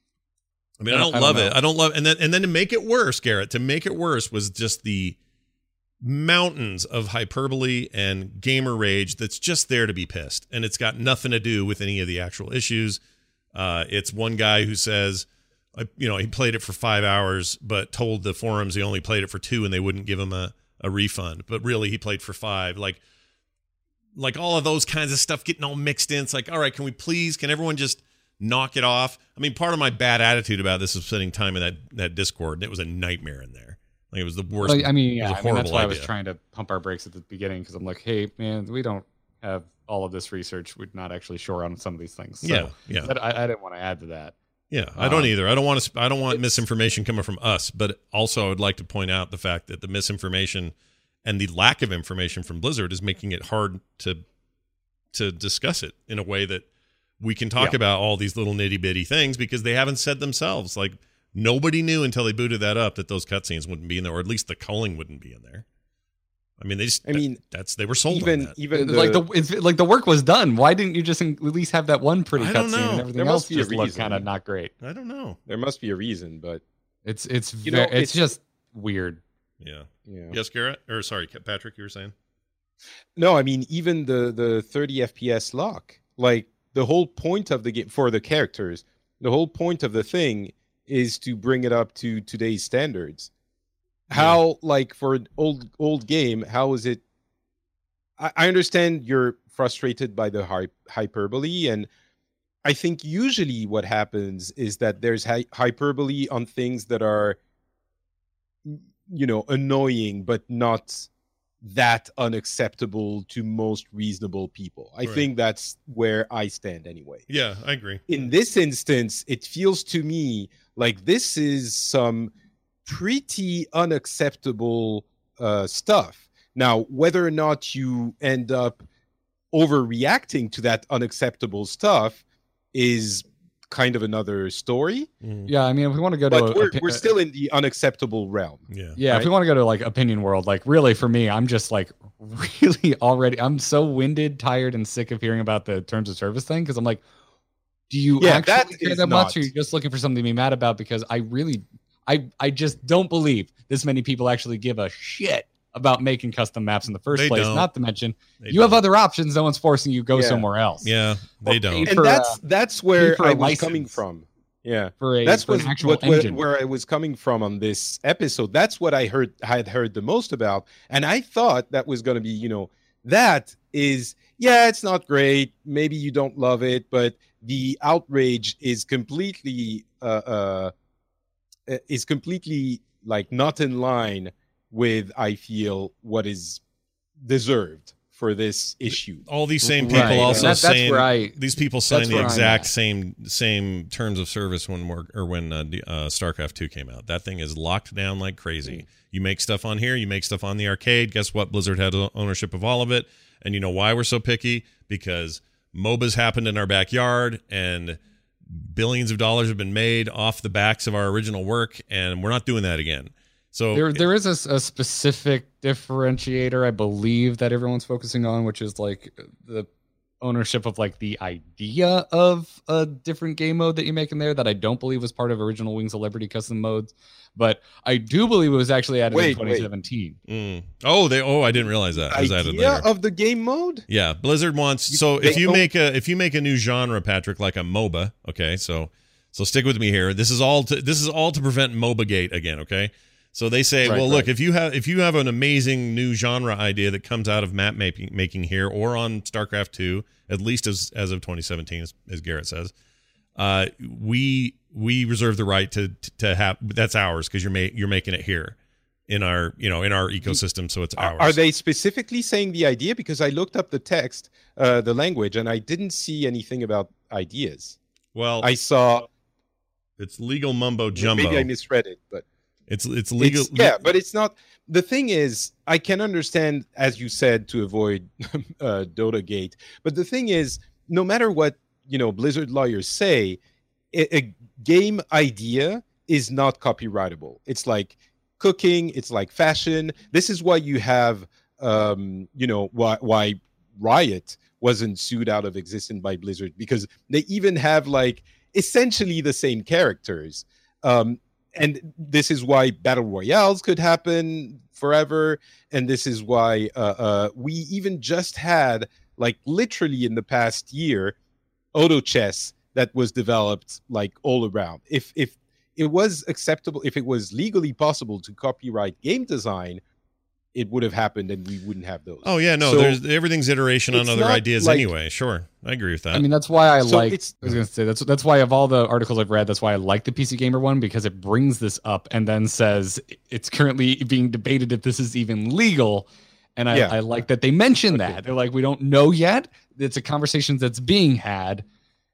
I mean, I don't I don't love know. it. I don't love, and then and then to make it worse, Garrett, to make it worse was just the mountains of hyperbole and gamer rage that's just there to be pissed, and it's got nothing to do with any of the actual issues. Uh, it's one guy who says, I- you know, he played it for five hours, but told the forums he only played it for two, and they wouldn't give him a, a refund. But really, he played for five. Like, like all of those kinds of stuff getting all mixed in. It's like, all right, can we please, can everyone just knock it off? I mean, part of my bad attitude about this is spending time in that, that Discord, and it was a nightmare in there. Like, it was the worst. Well, I mean, yeah, it was a I mean, that's horrible why I was idea. trying to pump our brakes at the beginning, because I'm like, hey, man, we don't have all of this research. We're not actually sure on some of these things. So Yeah, yeah. that- I, I didn't want to add to that. Yeah, I don't Um, either. I don't want to. I don't want misinformation coming from us. But also, I would like to point out the fact that the misinformation and the lack of information from Blizzard is making it hard to to discuss it in a way that we can talk Yeah. about all these little nitty bitty things, because they haven't said themselves. Like, nobody knew until they booted that up that those cutscenes wouldn't be in there, or at least the culling wouldn't be in there. I mean, they just. I mean, that's they were sold even on that. even the, like the it's, like the work was done. Why didn't you just at least have that one pretty I don't cutscene know. and everything There else must be a just looked reason. kind of not great? I don't know. there must be a reason, but It's it's You ve- know, it's, it's- just weird. Yeah. yeah. Yes, Garrett. Or sorry, Patrick. You were saying. No, I mean even the the thirty F P S lock, like the whole point of the game for the characters, the whole point of the thing is to bring it up to today's standards. How, like, for an old old game, how is it? I, I understand you're frustrated by the hy- hyperbole, and I think usually what happens is that there's hy- hyperbole on things that are, you know, annoying, but not that unacceptable to most reasonable people. I Right. think that's where I stand anyway. Yeah, I agree. In this instance, it feels to me like this is some pretty unacceptable uh, stuff. Now, whether or not you end up overreacting to that unacceptable stuff is kind of another story. Mhm. Yeah, I mean, if we want to go to, But a, we're, opi- we're still in the unacceptable realm. Yeah. yeah, if right? we want to go to like opinion world, like really for me, I'm just like really already, I'm so winded, tired, and sick of hearing about the terms of service thing, because I'm like, do you Yeah, actually that care is that much, not- or are you just looking for something to be mad about? Because I really, I I just don't believe this many people actually give a shit about making custom maps in the first They place. don't. Not to mention, They you have don't. other options. No one's forcing you to go Yeah. somewhere else. Yeah, they Or don't. paid And for, that's uh, that's where for a I was coming license. from. Yeah. for a That's for was an actual what, where, engine. where I was coming from on this episode. That's what I heard I had heard the most about, and I thought that was going to be, you know, that is, yeah, it's not great. Maybe you don't love it, but the outrage is completely uh, uh is completely like not in line with, I feel, what is deserved for this issue. All these same people Right. also That- that's saying where I- these people signed that's the where I'm exact at. same same terms of service when we're, or when uh, D- uh, StarCraft two came out. That thing is locked down like crazy. You make stuff on here, you make stuff on the arcade. Guess what? Blizzard had ownership of all of it. And you know why we're so picky? Because MOBAs happened in our backyard, and billions of dollars have been made off the backs of our original work, and we're not doing that again. So There, there is a, s- a specific differentiator, I believe, that everyone's focusing on, which is like the ownership of like the idea of a different game mode that you make in there that I don't believe was part of original Wings of Liberty custom modes, but I do believe it was actually added Wait, in twenty seventeen. Mm. Oh, they. Oh, I didn't realize that. It was added Idea later. of the game mode? Yeah, Blizzard wants. You- So if they you own- make a if you make a new genre, Patrick, like a MOBA, okay. So so stick with me here. This is all to this is all to prevent MOBAgate again, okay. So they say, Right, well, look, right. if you have if you have an amazing new genre idea that comes out of map making making here or on StarCraft two, at least as as of twenty seventeen, as, as Garrett says, uh, we we reserve the right to to have that's ours because you're ma- you're making it here in our you know in our ecosystem, so it's Are, ours. are they specifically saying the idea? Because I looked up the text, uh, the language, and I didn't see anything about ideas. Well, I saw it's legal mumbo jumbo. maybe I misread it, but It's it's legal. it's, yeah, but it's not. The thing is, I can understand, as you said, to avoid uh, Dota Gate. But the thing is, no matter what you know, Blizzard lawyers say, a, a game idea is not copyrightable. It's like cooking. It's like fashion. This is why you have, um, you know, why why Riot wasn't sued out of existence by Blizzard, because they even have like essentially the same characters. Um, and this is why battle royales could happen forever, and this is why uh, uh, we even just had, like, literally in the past year, auto chess that was developed like all around. If if it was acceptable, if it was legally possible to copyright game design, it would have happened and we wouldn't have those. Oh yeah, no, So there's everything's iteration on it's other not ideas like- anyway. Sure, I agree with that. I mean, that's why I So like. it's- I was gonna say that's that's why of all the articles I've read, that's why I like the P C Gamer one, because it brings this up and then says it's currently being debated if this is even legal. And I, Yeah. I like that they mention Okay. that. They're like, we don't know yet. It's a conversation that's being had.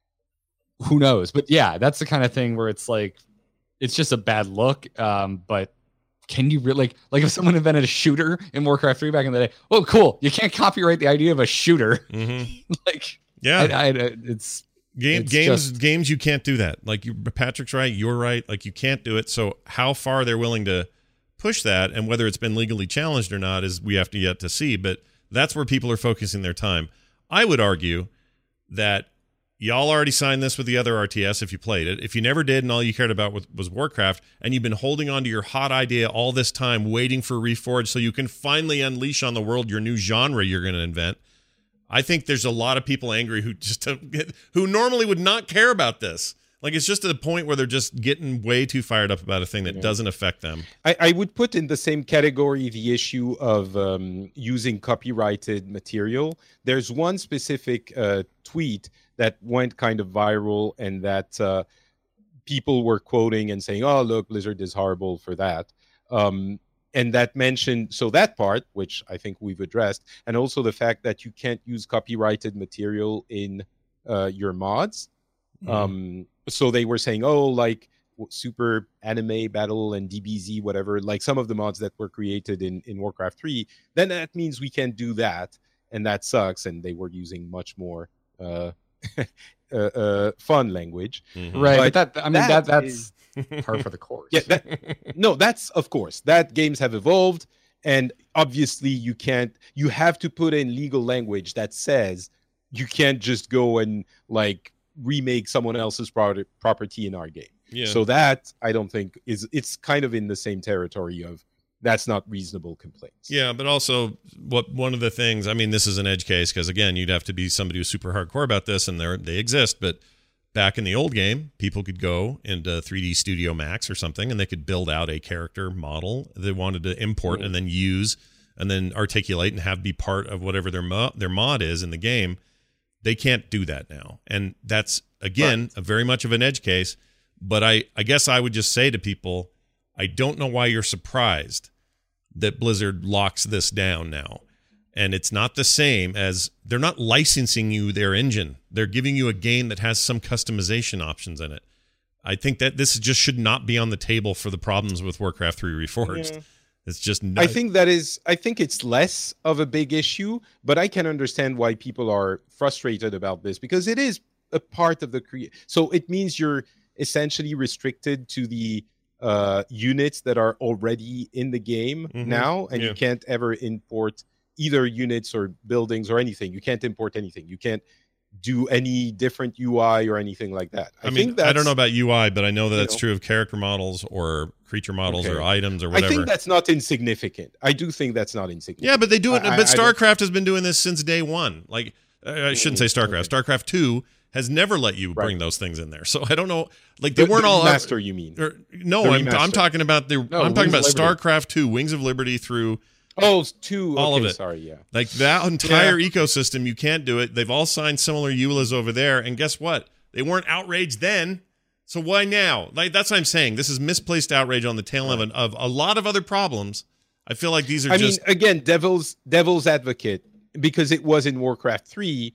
Who knows? But yeah, that's the kind of thing where it's like, it's just a bad look. Um, but can you really like, like if someone invented a shooter in Warcraft three back in the day? Oh, cool! You can't copyright the idea of a shooter. Mhm. like, Yeah, I, I, it's Game, it's games, just- games. You can't do that. Like you, Patrick's right. You're right. Like you can't do it. So how far they're willing to push that, and whether it's been legally challenged or not, is we have to yet to see. But that's where people are focusing their time. I would argue that y'all already signed this with the other R T S if you played it. If you never did and all you cared about was, was Warcraft, and you've been holding on to your hot idea all this time, waiting for Reforged so you can finally unleash on the world your new genre you're going to invent, I think there's a lot of people angry who just who normally would not care about this. Like it's just to the point where they're just getting way too fired up about a thing that Yeah. doesn't affect them. I, I would put in the same category the issue of um, using copyrighted material. There's one specific uh, tweet that went kind of viral and that uh, people were quoting and saying, oh, look, Blizzard is horrible for that. Um, and that mentioned, so that part, which I think we've addressed, and also the fact that you can't use copyrighted material in uh, your mods. Mhm. Um, so they were saying, oh, like w- Super Anime Battle and D B Z, whatever, like some of the mods that were created in, in Warcraft three, then that means we can't do that. And that sucks. And they were using much more uh, uh, uh, fun language. Mhm. right. But, But that I mean that that that's par for the course. Yeah, that, no, that's of course that games have evolved. And obviously you can't, you have to put in legal language that says you can't just go and like remake someone else's pro- property in our game. Yeah. So that I don't think is, it's kind of in the same territory of that's not reasonable complaints. Yeah, but also what one of the things, I mean, this is an edge case because again, you'd have to be somebody who's super hardcore about this, and they they exist. But back in the old game, people could go into three D Studio Max or something, and they could build out a character model they wanted to import Mhm. and then use, and then articulate and have be part of whatever their mo- their mod is in the game. They can't do that now, and that's again Right. a very much of an edge case. But I I guess I would just say to people, I don't know why you're surprised that Blizzard locks this down now. And it's not the same as they're not licensing you their engine. They're giving you a game that has some customization options in it. I think that this just should not be on the table for the problems with Warcraft three Reforged. Yeah. It's just not. I think that is, I think it's less of a big issue, but I can understand why people are frustrated about this because it is a part of the cre- so it means you're essentially restricted to the uh, units that are already in the game Mhm. now, and Yeah. you can't ever import either units or buildings or anything. You can't import anything. You can't do any different U I or anything like that. I, I mean, think that's, I don't know about U I, but I know that you that's know. true of character models or creature models Okay. or items or I whatever. think that's not insignificant. I do think that's not insignificant. Yeah, but they do it. I- I- but I don't- StarCraft has been doing this since day one. Like, uh, I shouldn't say StarCraft. StarCraft two has never let you bring Right. those things in there. So I don't know. Like, they The- weren't the all master. You mean? Or, no, The I'm, I'm remaster. talking about the. I'm talking Wings about of Liberty. StarCraft two, Wings of Liberty through Oh, two. All okay, of it. Sorry, yeah. like that entire ecosystem. You can't do it. They've all signed similar E U L As over there, and guess what? They weren't outraged then. So why now? Like that's what I'm saying. This is misplaced outrage on the tail end of a lot of other problems. I feel like these are I just. mean, again, devil's devil's advocate because it was in Warcraft three,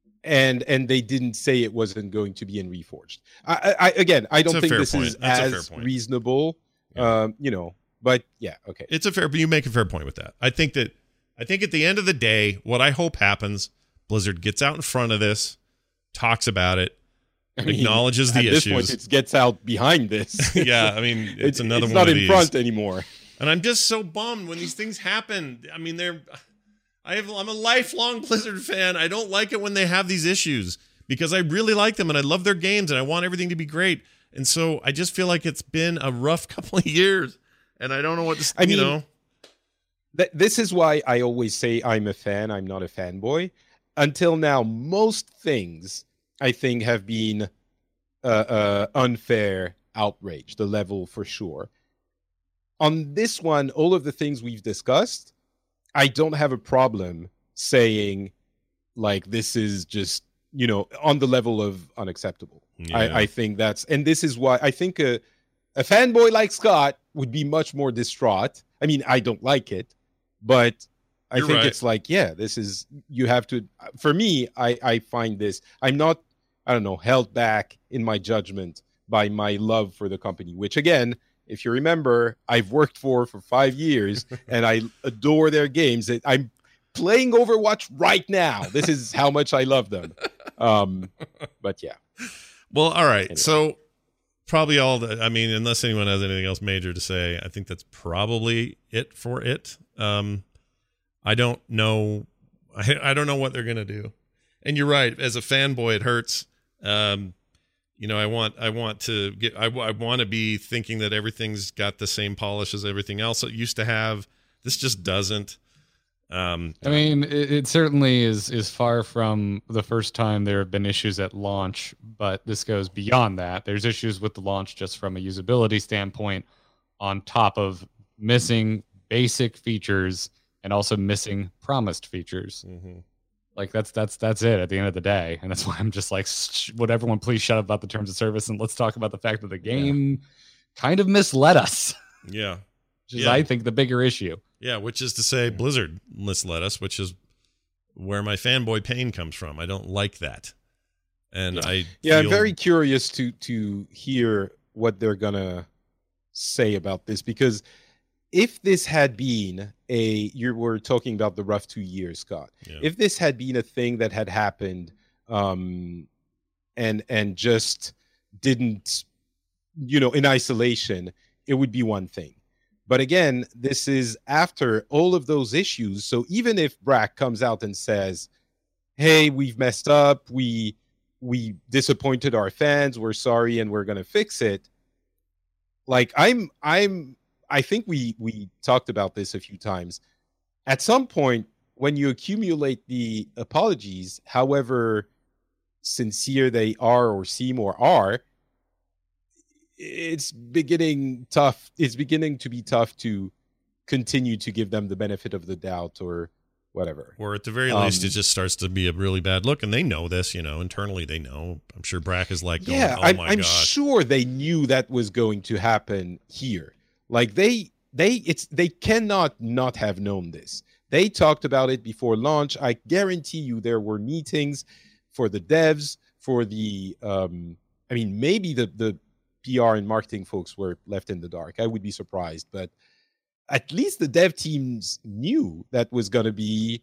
and and they didn't say it wasn't going to be in Reforged. I, I again, I It's don't a think fair this point. is That's a fair as point. reasonable. Yeah. Um, you know, but yeah, okay. It's a fair, but you make a fair point with that. I think that, I think at the end of the day, what I hope happens, Blizzard gets out in front of this, talks about it, I mean, acknowledges the at this issues. point, it gets out behind this. Yeah, I mean, it's, another it's one not of in these. front anymore. And I'm just so bummed when these things happen. I mean, they're, I have, I'm a lifelong Blizzard fan. I don't like it when they have these issues because I really like them and I love their games and I want everything to be great. And so I just feel like it's been a rough couple of years, and I don't know what to, I you mean, know. Th- this is why I always say I'm a fan. I'm not a fanboy. Until now, most things I think have been uh, uh, unfair outrage, the level for sure. On this one, all of the things we've discussed, I don't have a problem saying like this is just, you know, on the level of unacceptable. Yeah. I, I think that's, and this is why I think a, a fanboy like Scott would be much more distraught. I mean, I don't like it, but I You're think right. it's like, yeah, this is, you have to, for me, I, I find this, I'm not, I don't know, held back in my judgment by my love for the company, which again, if you remember, I've worked for for five years and I adore their games. I'm playing Overwatch right now. This is how much I love them. Um, but yeah. Well, all right. Anyway. So probably all the, I mean, unless anyone has anything else major to say, I think that's probably it for it. Um, I don't know. I, I don't know what they're going to do. And you're right. As a fanboy, it hurts. Um, you know, I want, I want to get, I, I want to be thinking that everything's got the same polish as everything else it used to have. This just doesn't. Um, I mean, it, it certainly is is far from the first time there have been issues at launch, but this goes beyond that. There's issues with the launch just from a usability standpoint, on top of missing basic features and also missing promised features. mhm. Like that's that's that's it at the end of the day, and that's why I'm just like, sh- would everyone please shut up about the terms of service and let's talk about the fact that the game kind of misled us, Yeah. which is Yeah. I think the bigger issue. Yeah, which is to say Blizzard misled us, which is where my fanboy pain comes from. I don't like that. And I Yeah, I'm feel- very curious to to hear what they're gonna say about this, because if this had been a, you were talking about the rough two years, Scott. Yeah. If this had been a thing that had happened, um, and and just didn't, you know, in isolation, it would be one thing. But again, this is after all of those issues. So even if Brack comes out and says, "Hey, we've messed up. We we disappointed our fans. We're sorry, and we're gonna fix it." Like I'm, I'm, I think we we talked about this a few times. At some point, when you accumulate the apologies, however sincere they are or seem or are, it's beginning tough. It's beginning to be tough to continue to give them the benefit of the doubt or whatever. Or at the very Um, least, it just starts to be a really bad look. And they know this, you know, internally they know. I'm sure Brack is like, going, Yeah, oh I'm, my I'm gosh. sure they knew that was going to happen here. Like they, they, it's they cannot not have known this. They talked about it before launch. I guarantee you, there were meetings for the devs, for the, um, I mean, maybe the the P R and marketing folks were left in the dark. I would be surprised, but at least the dev teams knew that was going to be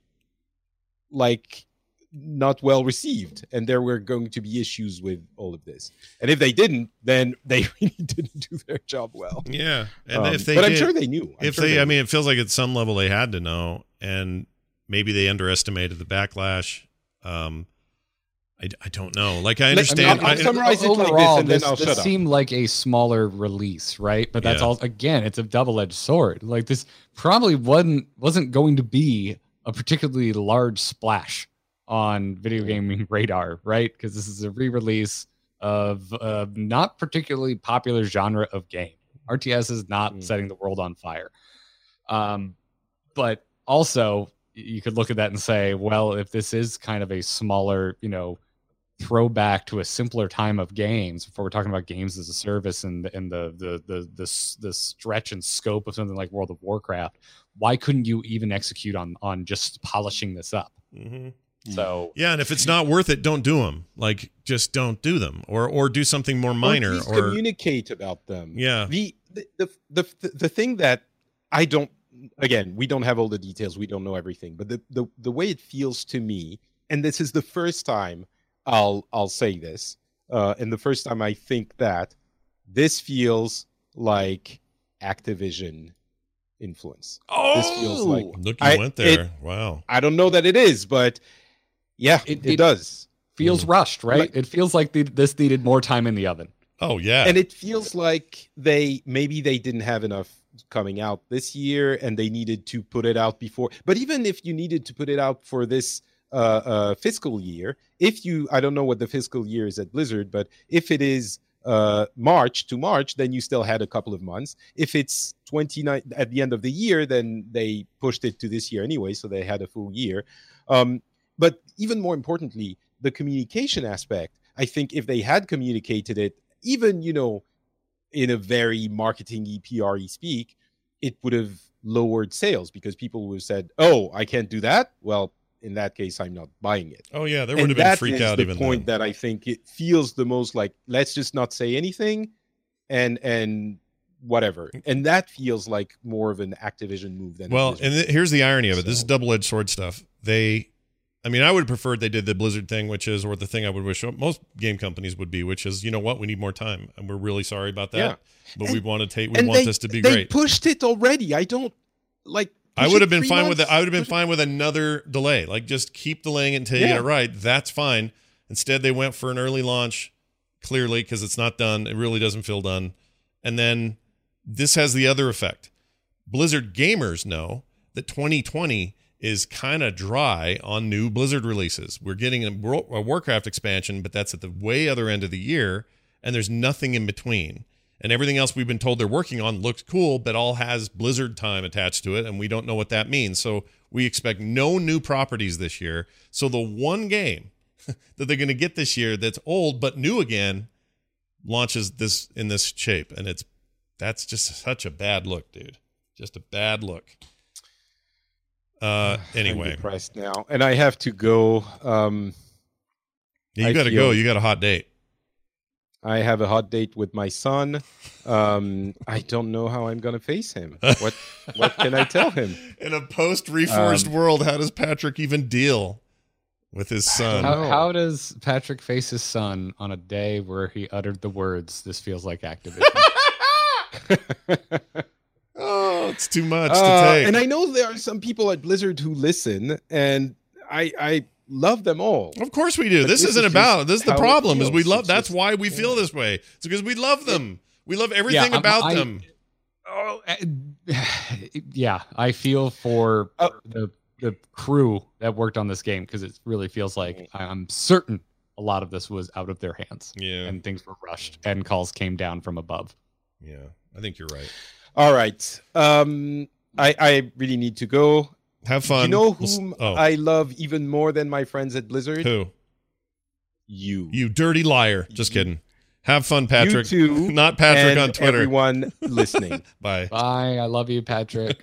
like not well received, and there were going to be issues with all of this. And if they didn't, then they really didn't do their job well. Yeah. And Um, if they but did, I'm sure they knew. I'm if sure they, I knew. mean, it feels like at some level they had to know, and maybe they underestimated the backlash. Um, I, I don't know. Like I Let- understand. I'll- I'll I- summarize it like this, Overall, and then this, I'll this shut up. seemed like a smaller release, right? But that's Yeah. all. Again, it's a double-edged sword. Like this probably wasn't wasn't going to be a particularly large splash on video gaming radar, right? Because this is a re-release of a not particularly popular genre of game. R T S is not Mm. setting the world on fire. Um, but also you could look at that and say, well, if this is kind of a smaller, you know, throwback to a simpler time of games, before we're talking about games as a service and and the the the the, s- the stretch and scope of something like World of Warcraft, why couldn't you even execute on on just polishing this up? Mhm. So Yeah, and if it's not worth it, don't do them. Like, just don't do them, or or do something more minor. Or, at least Or, communicate about them. yeah, The the, the the the thing that I don't, again, we don't have all the details, we don't know everything, but the the the way it feels to me, and this is the first time I'll I'll say this, uh, and the first time I think that this feels like Activision influence. oh, this feels like- look, you I- went there. it- Wow. I don't know that it is, but yeah, It- it, it- does. feels Mm. rushed, right? Like- it feels like the, this needed more time in the oven. Oh yeah. And it feels like they maybe they didn't have enough coming out this year and they needed to put it out before. But even if you needed to put it out for this uh, uh, fiscal year, if you, I don't know what the fiscal year is at Blizzard, but if it is uh, March to March, then you still had a couple of months. If it's twenty-nine at the end of the year, then they pushed it to this year anyway, so they had a full year. Um, but even more importantly, the communication aspect. I think if they had communicated it, even, you know, in a very marketing-y, P R-y speak, it would have lowered sales because people would have said, "Oh, I can't do that." Well, in that case, I'm not buying it. Oh yeah, there would And have been that freak is out the even point then. that I think it feels the most like, let's just not say anything, and and whatever. And that feels like more of an Activision move than a Well, Blizzard. and th- here's the irony of it. This is So- double-edged sword stuff. They, I mean, I would have preferred they did the Blizzard thing, which is, or the thing I would wish most game companies would be, which is, you know what, we need more time, and we're really sorry about that. Yeah. But And- we want to take, we and want they, this to be they great. pushed it already. I don't like. I push would it have been three fine with it. months? I would have been Push it- fine with another delay. Like, just keep delaying it until you Yeah. get it right. That's fine. Instead, they went for an early launch, clearly, because it's not done. It really doesn't feel done. And then this has the other effect. Blizzard gamers know that twenty twenty is kind of dry on new Blizzard releases. We're getting a, World- a Warcraft expansion, but that's at the way other end of the year, and there's nothing in between. And everything else we've been told they're working on looks cool, but all has Blizzard time attached to it, and we don't know what that means. So we expect no new properties this year. So the one game that they're going to get this year that's old but new again launches this in this shape, and it's that's just such a bad look, dude. Just a bad look. Uh, I'm anyway, depressed now, and I have to go. Um, yeah, you I got to feel- go. You got a hot date. I have a hot date with my son. Um, I don't know how I'm gonna face him. What what can I tell him? In a post-reforged Um, world, how does Patrick even deal with his son? How, know. how does Patrick face his son on a day where he uttered the words, "This feels like Activision"? Oh, it's too much Uh, to take. and I know there are some people at Blizzard who listen, and I I love them all. Of course we do. But This, this isn't is about. just This is the how it problem. Is we feels. love. It's That's just- why we feel yeah. this way. It's because we love them. We love everything I'm- about I- them. Oh, uh, yeah. I feel for Oh. the the crew that worked on this game because it really feels like I'm certain a lot of this was out of their hands Yeah, and things were rushed and calls came down from above. yeah. I think you're right. All right. Um, I I really need to go. Have fun. You know We'll s- whom oh, I love even more than my friends at Blizzard? who? You. You dirty liar. Just You- kidding. Have fun, Patrick. You too. Not Patrick and on Twitter. Everyone listening. Bye. Bye. I love you, Patrick.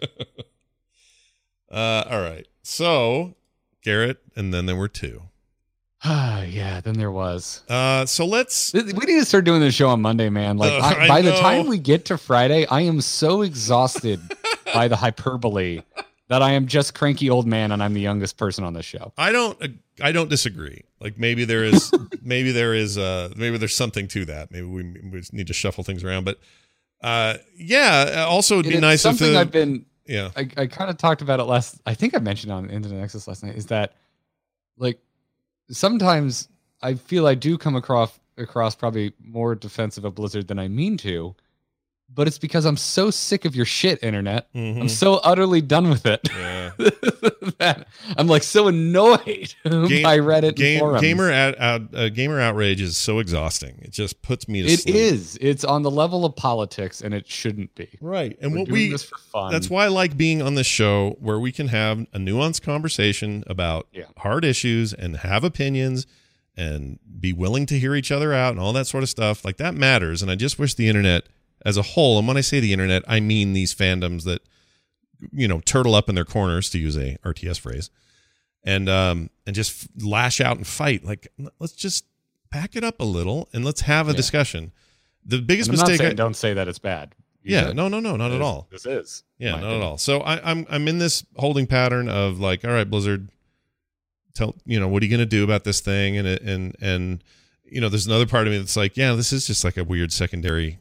Uh, all right. So, Garrett, and then there were two. Yeah, then there was. Uh, so let's. We need to start doing this show on Monday, man. Like Uh, I, I by the know. time we get to Friday, I am so exhausted by the hyperbole that I am just cranky old man and I'm the youngest person on this show. I don't. uh, I don't disagree. Like maybe there is. maybe there is. Uh, maybe there's something to that. Maybe we, we just need to shuffle things around. But uh, yeah. Also, it'd be It's nice if something the. I've been yeah. I, I kind of talked about it last. I think I mentioned on Into the Nexus last night. Is that like sometimes I feel I do come across across probably more defensive of Blizzard than I mean to, but it's because I'm so sick of your shit, internet. Mhm. I'm so utterly done with it. Yeah. that I'm like so annoyed Game- by Reddit Game, and forums. gamer out, out, uh, gamer outrage is so exhausting. It just puts me to It sleep. is. It's on the level of politics, and it shouldn't be. Right. And We're what doing we this for fun. that's why I like being on this show where we can have a nuanced conversation about Yeah. hard issues and have opinions and be willing to hear each other out and all that sort of stuff. Like that matters. And I just wish the internet as a whole, and when I say the internet, I mean these fandoms that, you know, turtle up in their corners, to use a R T S phrase, and um and just lash out and fight. Like, let's just back it up a little and let's have a Yeah. discussion. The biggest And I'm not mistake saying I- don't say that it's bad. You yeah, said no, no, no, not at this- all. This is. Yeah, my not opinion. at all. So I, I'm I'm in this holding pattern of like, all right, Blizzard, tell you know what are you going to do about this thing? And it, and and you know, there's another part of me that's like, yeah, this is just like a weird secondary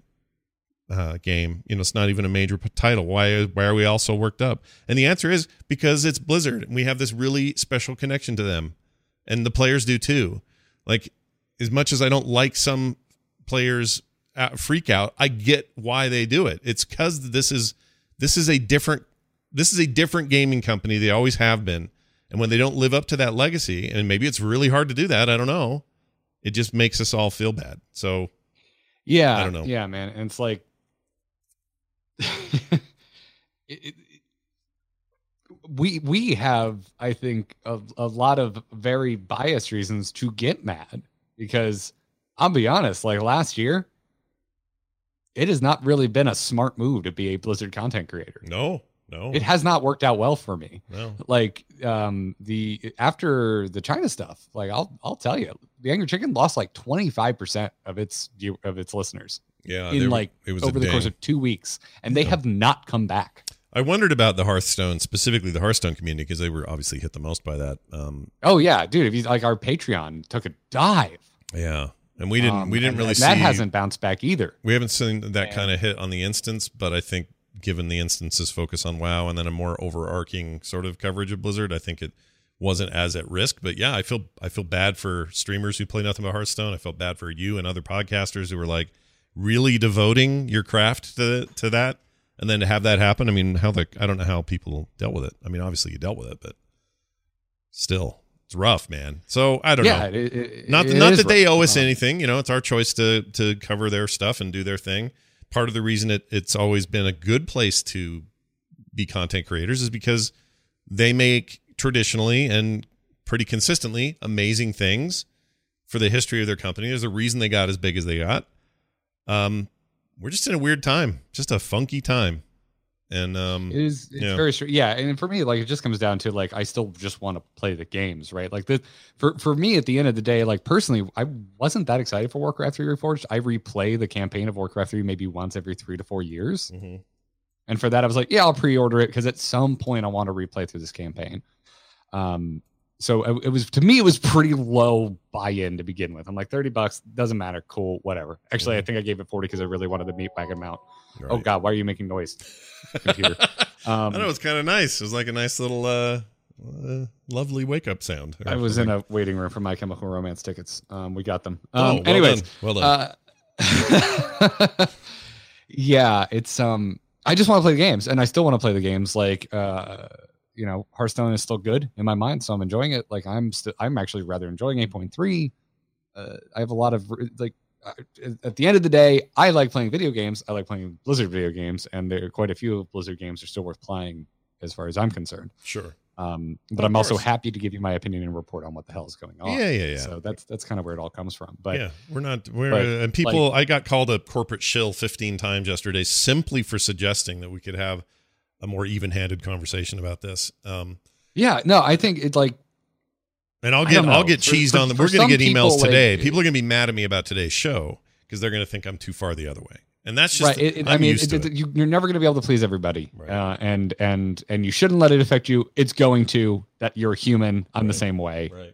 uh, game. You know, it's not even a major p- title. Why why are we all so worked up? And the answer is because it's Blizzard, and we have this really special connection to them, and the players do too. Like, as much as I don't like some players uh, freak out, I get why they do it. It's because this is this is a different this is a different gaming company. They always have been, and when they don't live up to that legacy, and maybe it's really hard to do that, I don't know. It just makes us all feel bad. So Yeah, I don't know. Yeah, man, and it's like it, it, we we have, I think, a, a lot of very biased reasons to get mad because I'll be honest, like last year, it has not really been a smart move to be a Blizzard content creator. No, no, It has not worked out well for me. no. Like um the after the China stuff, like I'll I'll tell you, the Angry Chicken lost like twenty-five percent of its view of its listeners Yeah, in they were- like it was over a the course ding. of two weeks, and they Yeah. have not come back. I wondered about the Hearthstone, specifically the Hearthstone community, because they were obviously hit the most by that. Um, Oh yeah, dude, if you like our Patreon took a dive. yeah, and we didn't Um, we didn't and really that, see that hasn't bounced back either. we haven't seen that And- kind of hit on the instance, but I think given the instance's focus on WoW and then a more overarching sort of coverage of Blizzard, I think it wasn't as at risk. But yeah, I feel I feel bad for streamers who play nothing but Hearthstone. I felt bad for you and other podcasters who were like really devoting your craft to to that, and then to have that happen. I mean, how the I don't know how people dealt with it. I mean, obviously you dealt with it, but still, it's rough, man. So I don't Yeah, know. it, it, Not it not is that they rough. owe us Um, anything. You know, it's our choice to to cover their stuff and do their thing. Part of the reason it, it's always been a good place to be content creators is because they make traditionally and pretty consistently amazing things for the history of their company. There's a reason they got as big as they got. Um, we're just in a weird time, just a funky time. And um, It is it's yeah. very strange. Yeah, and for me, like it just comes down to like I still just want to play the games, right? Like the for for me at the end of the day, like personally, I wasn't that excited for Warcraft three Reforged. I replay the campaign of Warcraft three maybe once every three to four years, mhm. and for that, I was like, yeah, I'll pre-order it because at some point I want to replay through this campaign. Um, so it, it was to me, it was pretty low buy-in to begin with. I'm like thirty bucks doesn't matter, cool, whatever. Actually, I think I gave it forty because I really wanted the meat wagon mount. Right. Oh God, why are you making noise? Computer. Um, I know, it's kind of nice. It was like a nice little uh, uh lovely wake up sound. I was in a waiting room for My Chemical Romance tickets. Um, we got them. Um, Oh, well anyways, done. Well done. uh, yeah, it's um, I just want to play the games, and I still want to play the games. Like, uh, you know, Hearthstone is still good in my mind, so I'm enjoying it. Like, I'm still, I'm actually rather enjoying eight point three. Uh, I have a lot of like. Uh, at the end of the day, I like playing video games. I like playing Blizzard video games, and there are quite a few of Blizzard games are still worth playing, as far as I'm concerned. Sure. Um, but Of I'm also course. happy to give you my opinion and report on what the hell is going on. Yeah, yeah, yeah. So that's that's kind of where it all comes from. But yeah, we're not. We're but, uh, and people. I got called a corporate shill fifteen times yesterday simply for suggesting that we could have a more even-handed conversation about this. Um, yeah, no, I think it's like and I'll I get don't know. I'll get For- cheesed for- on the. for We're going some to get emails people, like, today. it- people are going to be mad at me about today's show because they're going to think I'm too far the other way, and that's just. right. It, it- I'm I mean, used it, to it, it. you, you're never going to be able to please everybody, Right. uh, and and and you shouldn't let it affect you. It's going to. That you're human. I'm the Right. same way. Right.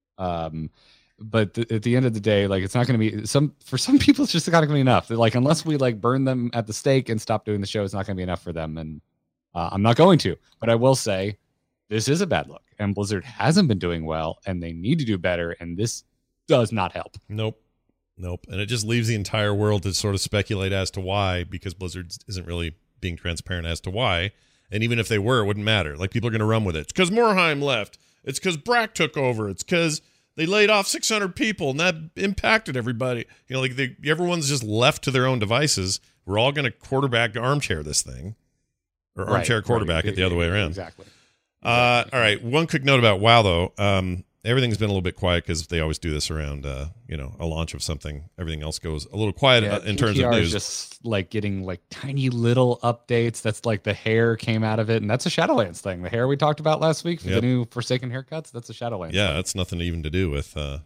Um, but th- at the end of the day, like it's not going to be some for some people. It's just not going to be enough. Like unless we like burn them at the stake and stop doing the show, it's not going to be enough for them. And uh, I'm not going to. But I will say, this is a bad look, and Blizzard hasn't been doing well, and they need to do better. And this does not help. Nope. Nope. And it just leaves the entire world to sort of speculate as to why, because Blizzard isn't really being transparent as to why. And even if they were, it wouldn't matter. Like, people are going to run with it. It's because Morheim left. It's because Brack took over. It's because they laid off six hundred people, and that impacted everybody. You know, like, they, everyone's just left to their own devices. We're all going to quarterback armchair this thing. Or armchair Right, quarterback right. it the other way around. Exactly. Uh, all right. One quick note about WoW, though. Um, everything's been a little bit quiet because they always do this around, uh, you know, a launch of something. Everything else goes a little quiet Yeah, uh, in terms P T R of is news. just like getting like tiny little updates. That's like the hair came out of it, and that's a Shadowlands thing. The hair we talked about last week for Yep. the new Forsaken haircuts. That's a Shadowlands. Yeah, thing. that's nothing even to do with uh,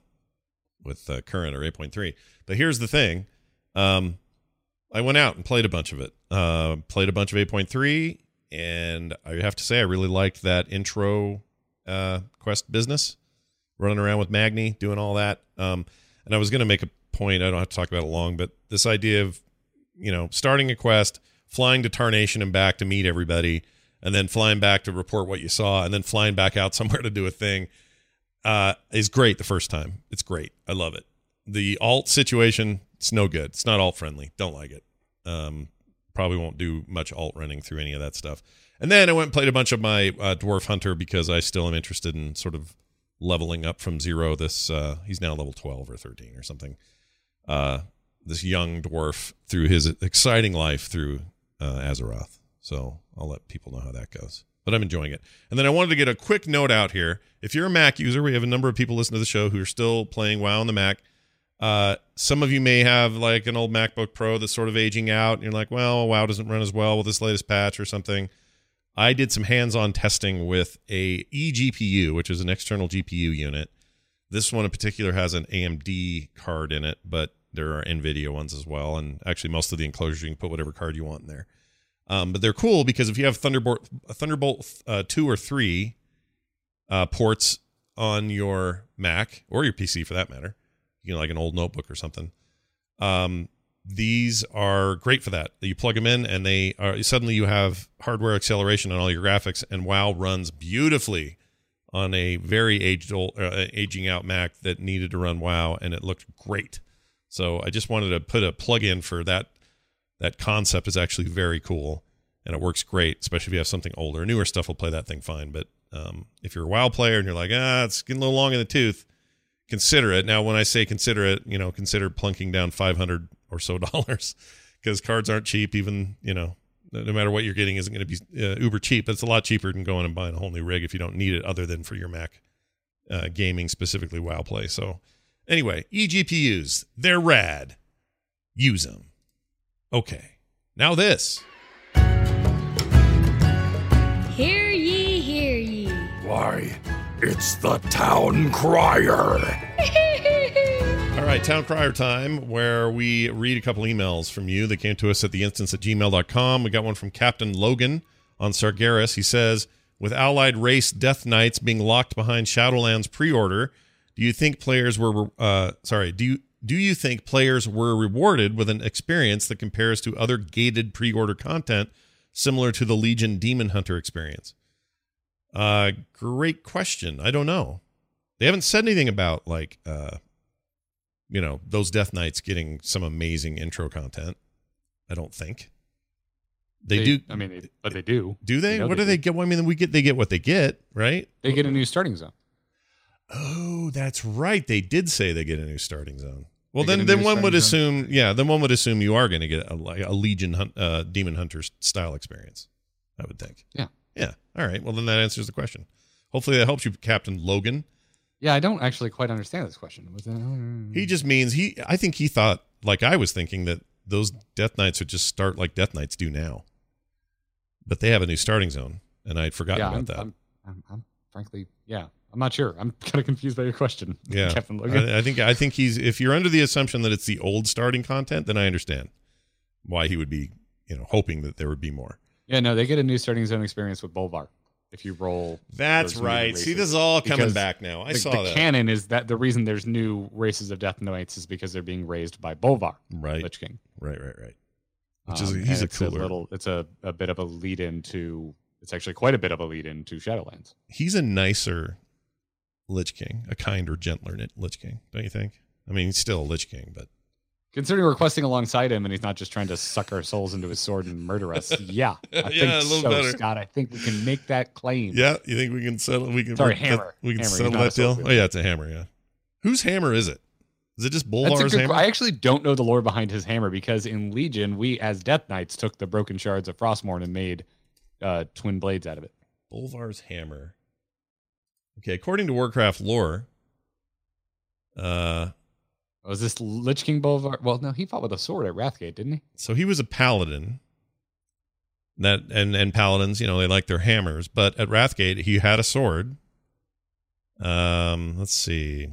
with uh, current or eight point three. But here's the thing. Um, I went out and played a bunch of it. Uh, played a bunch of eight point three, and I have to say I really liked that intro uh, quest business. Running around with Magni, doing all that. Um, and I was going to make a point. I don't have to talk about it long, but this idea of, you know, starting a quest, flying to Tarnation and back to meet everybody, and then flying back to report what you saw, and then flying back out somewhere to do a thing, uh, is great the first time. It's great. I love it. The alt situation, it's no good. It's not alt friendly. Don't like it. Um, probably won't do much alt running through any of that stuff. And then I went and played a bunch of my uh, Dwarf Hunter because I still am interested in sort of leveling up from zero. This uh, he's now level twelve or thirteen or something. Uh, this young dwarf through his exciting life through uh, Azeroth. So I'll let people know how that goes. But I'm enjoying it. And then I wanted to get a quick note out here. If you're a Mac user, we have a number of people listening to the show who are still playing WoW on the Mac. Uh, some of you may have like an old MacBook Pro that's sort of aging out. And you're like, well, WoW doesn't run as well with this latest patch or something. I did some hands-on testing with a eGPU, which is an external G P U unit. This one in particular has an A M D card in it, but there are NVIDIA ones as well. And actually, most of the enclosures, you can put whatever card you want in there. Um, but they're cool because if you have Thunderbolt, Thunderbolt uh, two or three uh, ports on your Mac or your P C for that matter, you know, like an old notebook or something, um, these are great for that. You plug them in and they are suddenly you have hardware acceleration on all your graphics, and WoW runs beautifully on a very aged old, uh, aging out Mac that needed to run WoW, and it looked great. So I just wanted to put a plug-in for that. That concept is actually very cool, and it works great, especially if you have something older. Newer stuff will play that thing fine, but um, if you're a WoW player and you're like, ah, it's getting a little long in the tooth, consider it. Now, when I say consider it, you know, consider plunking down five hundred or so dollars, because cards aren't cheap. Even, you know, no matter what you're getting isn't going to be uh, uber cheap. But it's a lot cheaper than going and buying a whole new rig if you don't need it other than for your Mac uh, gaming, specifically WoW play. So anyway, eGPUs, they're rad. Use them. Okay, now this. Hear ye, hear ye. Why, it's the Town Crier. All right, Town Crier time, where we read a couple emails from you that came to us at the instance at gmail dot com. We got one from Captain Logan on Sargeras. He says, with Allied Race Death Knights being locked behind Shadowlands pre-order, do you think players were, uh, sorry, do you, Do you think players were rewarded with an experience that compares to other gated pre-order content similar to the Legion Demon Hunter experience? Uh, great question. I don't know. They haven't said anything about, like, uh, you know, those Death Knights getting some amazing intro content. I don't think. They, they do. I mean, they, but they do. Do they? You know what they do they do. get? Well, I mean, we get they get what they get, right? They get a new starting zone. Oh, that's right. They did say they get a new starting zone. Well, They then, get a then new one would starting assume, yeah, then one would assume you are going to get a, like a Legion hunt, uh, Demon Hunter style experience. I would think. Yeah. Yeah. All right. Well, then that answers the question. Hopefully that helps you, Captain Logan. Yeah, I don't actually quite understand this question. Was that, He just means he. I think he thought, like I was thinking, that those Death Knights would just start like Death Knights do now. But they have a new starting zone, and I'd forgotten yeah, about I'm, that. I'm, I'm, I'm frankly, yeah, I'm not sure. I'm kind of confused by your question. Yeah, Captain Logan. I, I think I think he's. If you're under the assumption that it's the old starting content, then I understand why he would be, you know, hoping that there would be more. Yeah, no, they get a new starting zone experience with Bolvar if you roll. That's those new right. races. See, this is all coming Because back now. I the, saw the that. canon is that the reason there's new races of Death Knights is because they're being raised by Bolvar, Right. Lich King. Right. Right. Right. Which is Um, he's and a it's cooler. little. It's a, a bit of a lead into. It's actually quite a bit of a lead into Shadowlands. He's a nicer Lich King, a kinder, gentler Lich King, don't you think? I mean, he's still a Lich King, but Considering we're questing alongside him and he's not just trying to suck our souls into his sword and murder us. Yeah, I think Yeah, a little so, better. Scott. I think we can make that claim. yeah, you think we can settle? We can. Sorry, we, hammer. We can Hammer, settle not a that deal. sword Oh yeah, it's a hammer. Yeah. Whose hammer is it? Is it just That's a Bolvar's good, hammer? I actually don't know the lore behind his hammer because in Legion, we as Death Knights took the broken shards of Frostmourne and made uh, twin blades out of it. Bolvar's hammer. Okay, according to Warcraft lore, uh, Was this Lich King Bolvar? Well, no, he fought with a sword at Wrathgate, didn't he? so he was a paladin. That and and paladins, you know, they like their hammers, but at Wrathgate he had a sword. Um, let's see.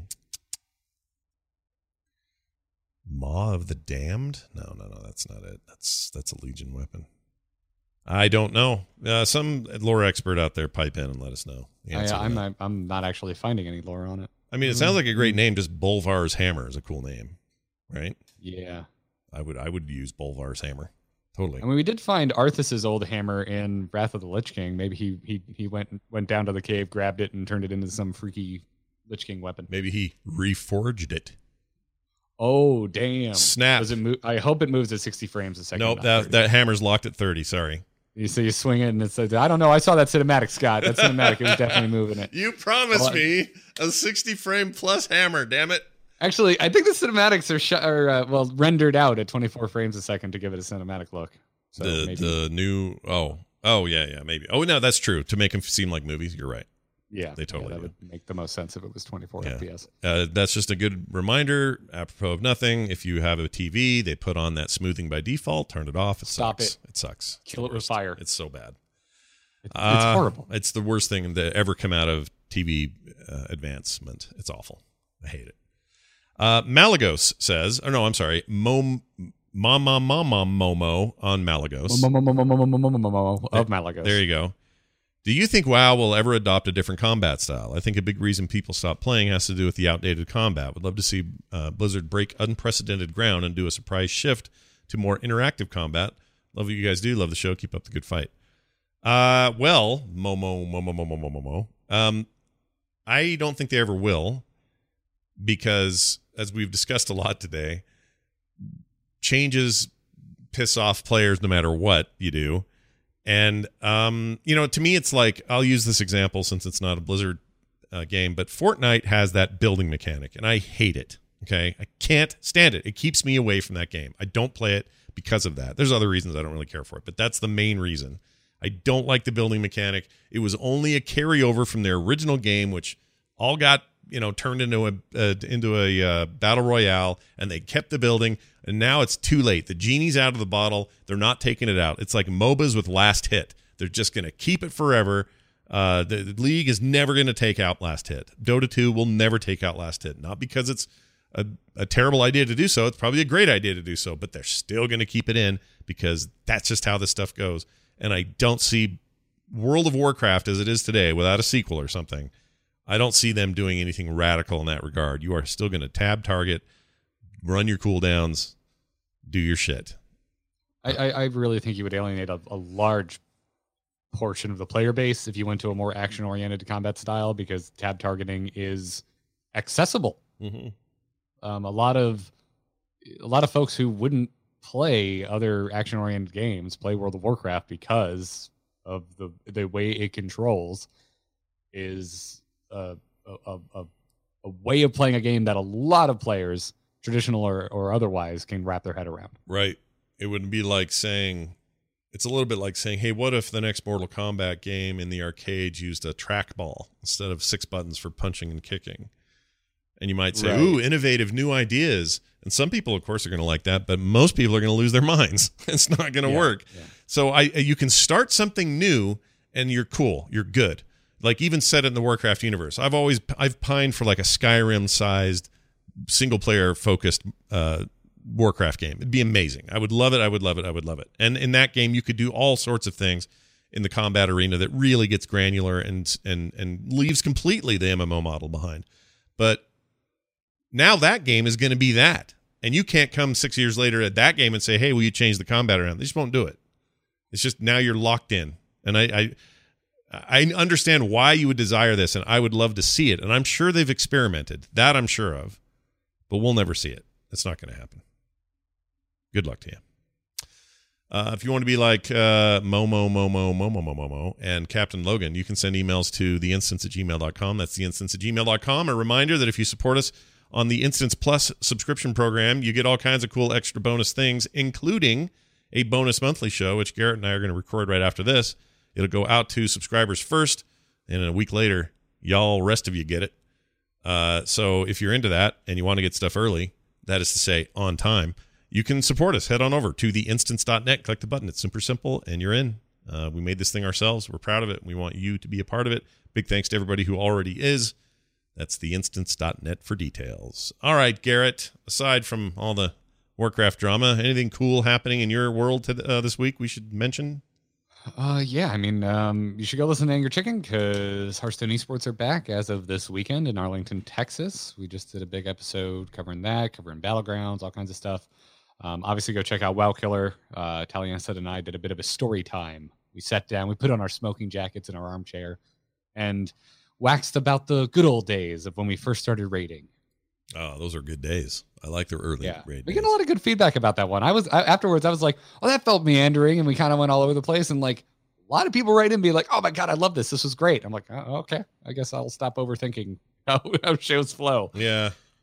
Maw of the Damned? No, no, no, that's not it. That's that's a Legion weapon. I don't know. Uh, some lore expert out there pipe in and let us know. the I, answer to I'm, that. not, I'm not actually finding any lore on it. I mean, it sounds like a great name. Just Bolvar's hammer is a cool name, right? Yeah. I would I would use Bolvar's hammer. Totally. I mean, we did find Arthas's old hammer in Wrath of the Lich King. Maybe he he he went went down to the cave, grabbed it, and turned it into some freaky Lich King weapon. Maybe he reforged it. Oh damn! Snap. Does it move? I hope it moves at sixty frames a second. Nope, not that thirty. that hammer's locked at thirty. Sorry. You so you swing it and it says, I don't know. I saw that cinematic, Scott. That cinematic. It was definitely moving it. You promised Well, I- me a sixty frame plus hammer. Damn it! Actually, I think the cinematics are, sh- are uh, well rendered out at twenty-four frames a second to give it a cinematic look. So the maybe. the new oh oh yeah yeah maybe oh no that's true to make them seem like movies. You're right. Yeah, they totally yeah, that do. would make the most sense if it was twenty-four Yeah. F P S. Uh, that's just a good reminder. Apropos of nothing, if you have a T V, they put on that smoothing by default. Turn it off. It Stop sucks. it. It sucks. It's Kill the it with worst. fire. It's so bad. It's, it's Uh, horrible. It's the worst thing that ever come out of T V uh, advancement. It's awful. I hate it. Uh, Malagos says, oh no, I'm sorry, Mom, Mama Mama Momo on Malagos. Of Malagos. There you go. Do you think WoW will ever adopt a different combat style? I think a big reason people stop playing has to do with the outdated combat. Would love to see uh, Blizzard break unprecedented ground and do a surprise shift to more interactive combat. Love what you guys do. Love the show. Keep up the good fight. Uh, well, Momo, Momo, Momo, Momo, Momo. Um, I don't think they ever will, because as we've discussed a lot today, changes piss off players no matter what you do. And, um, you know, to me, it's like, I'll use this example since it's not a Blizzard uh, game, but Fortnite has that building mechanic, and I hate it. Okay. I can't stand it. It keeps me away from that game. I don't play it because of that. There's other reasons I don't really care for it, but that's the main reason. I don't like the building mechanic. It was only a carryover from their original game, which all got, you know, turned into a uh, into a uh, battle royale, and they kept the building, and now it's too late. The genie's out of the bottle. They're not taking it out. It's like MOBAs with last hit. They're just going to keep it forever. Uh, the, the league is never going to take out last hit. Dota two will never take out last hit, not because it's a, a terrible idea to do so. It's probably a great idea to do so, but they're still going to keep it in because that's just how this stuff goes. And I don't see World of Warcraft as it is today without a sequel or something. I don't see them doing anything radical in that regard. You are still going to tab target, run your cooldowns, do your shit. I, I, I really think you would alienate a, a large portion of the player base if you went to a more action-oriented combat style, because tab targeting is accessible. Mm-hmm. Um, a lot of a lot of folks who wouldn't play other action-oriented games play World of Warcraft because of the the way it controls is a a, a, a way of playing a game that a lot of players, traditional or, or otherwise, can wrap their head around. Right. It would be like saying, it's a little bit like saying, hey, what if the next Mortal Kombat game in the arcades used a trackball instead of six buttons for punching and kicking? And you might say, Right. ooh, innovative new ideas. And some people, of course, are going to like that, but most people are going to lose their minds. It's not going to Yeah, work. yeah. So I, you can start something new and you're cool. You're good. Like even said in the Warcraft universe, I've always, I've pined for like a Skyrim sized single player focused uh, Warcraft game. It'd be amazing. I would love it. I would love it. I would love it. And in that game, you could do all sorts of things in the combat arena that really gets granular and, and, and leaves completely the M M O model behind. But now that game is going to be that. And you can't come six years later at that game and say, hey, will you change the combat around? They just won't do it. It's just now you're locked in. And I, I, I understand why you would desire this, and I would love to see it. And I'm sure they've experimented. That I'm sure of. But we'll never see it. It's not going to happen. Good luck to you. Uh, if you want to be like uh, Momo, Momo, Momo, Momo, Momo, and Captain Logan, you can send emails to the instance at gmail dot com. That's the instance at gmail dot com. A reminder that if you support us on the Instance Plus subscription program, you get all kinds of cool extra bonus things, including a bonus monthly show, which Garrett and I are going to record right after this. It'll go out to subscribers first, and a week later, y'all, rest of you get it. Uh, so if you're into that and you want to get stuff early, that is to say on time, you can support us. Head on over to the instance dot net, click the button. It's super simple, and you're in. Uh, we made this thing ourselves. We're proud of it. We want you to be a part of it. Big thanks to everybody who already is. That's the instance dot net for details. All right, Garrett, aside from all the Warcraft drama, anything cool happening in your world to, uh, this week we should mention? Uh, yeah, I mean, um, you should go listen to Angry Chicken because Hearthstone Esports are back as of this weekend in Arlington, Texas. We just did a big episode covering that, covering Battlegrounds, all kinds of stuff. Um, obviously, go check out WoW Killer. Uh, Taliansa and I did a bit of a story time. We sat down, we put on our smoking jackets in our armchair, and waxed about the good old days of when we first started raiding. Oh, those are good days. I like the early Yeah, raid we days. get a lot of good feedback about that one. I was I, afterwards. I was like, "Oh, that felt meandering," and we kind of went all over the place. And like a lot of people write in and be like, "Oh my god, I love this. This was great." I'm like, oh, "Okay, I guess I'll stop overthinking how, how shows flow." Yeah.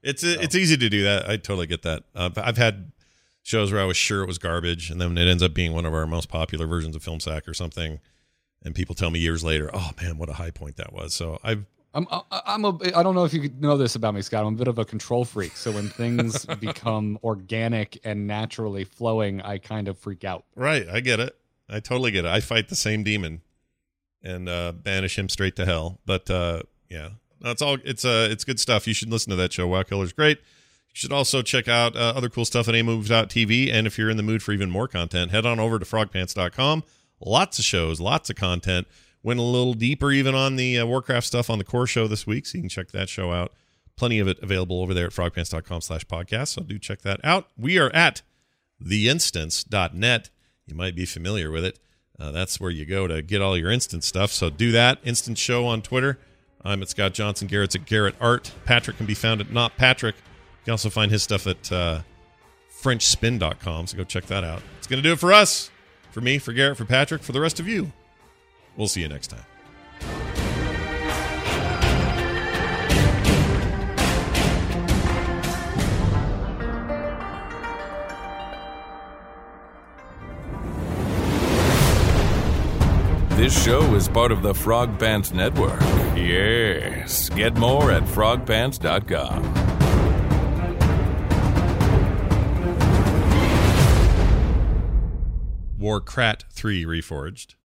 It's it's easy to do that. I totally get that. Uh, I've had shows where I was sure it was garbage, and then it ends up being one of our most popular versions of FilmSack or something, and people tell me years later, "Oh man, what a high point that was." So I've I'm I'm a I don't know if you know this about me, Scott. I'm a bit of a control freak. So when things become organic and naturally flowing, I kind of freak out. Right, I get it. I totally get it. I fight the same demon and uh, banish him straight to hell. But uh, yeah. That's all. It's uh, it's good stuff. You should listen to that show. Wow Killer's great. You should also check out uh, other cool stuff at a moves dot t v. And if you're in the mood for even more content, head on over to frog pants dot com. Lots of shows, lots of content. Went a little deeper even on the uh, Warcraft stuff on the core show this week, so you can check that show out. Plenty of it available over there at frog pants dot com slash podcast. So do check that out. We are at the instance dot net. You might be familiar with it. Uh, that's where you go to get all your instant stuff. So do that. Instant Show on Twitter. I'm at Scott Johnson. Garrett's at Garrett Art. Patrick can be found at Not Patrick. You can also find his stuff at uh, French spin dot com, so go check that out. It's going to do it for us. For me, for Garrett, for Patrick, for the rest of you. We'll see you next time. This show is part of the Frog Pants Network. Yes. Get more at frog pants dot com. Warcrat three Reforged.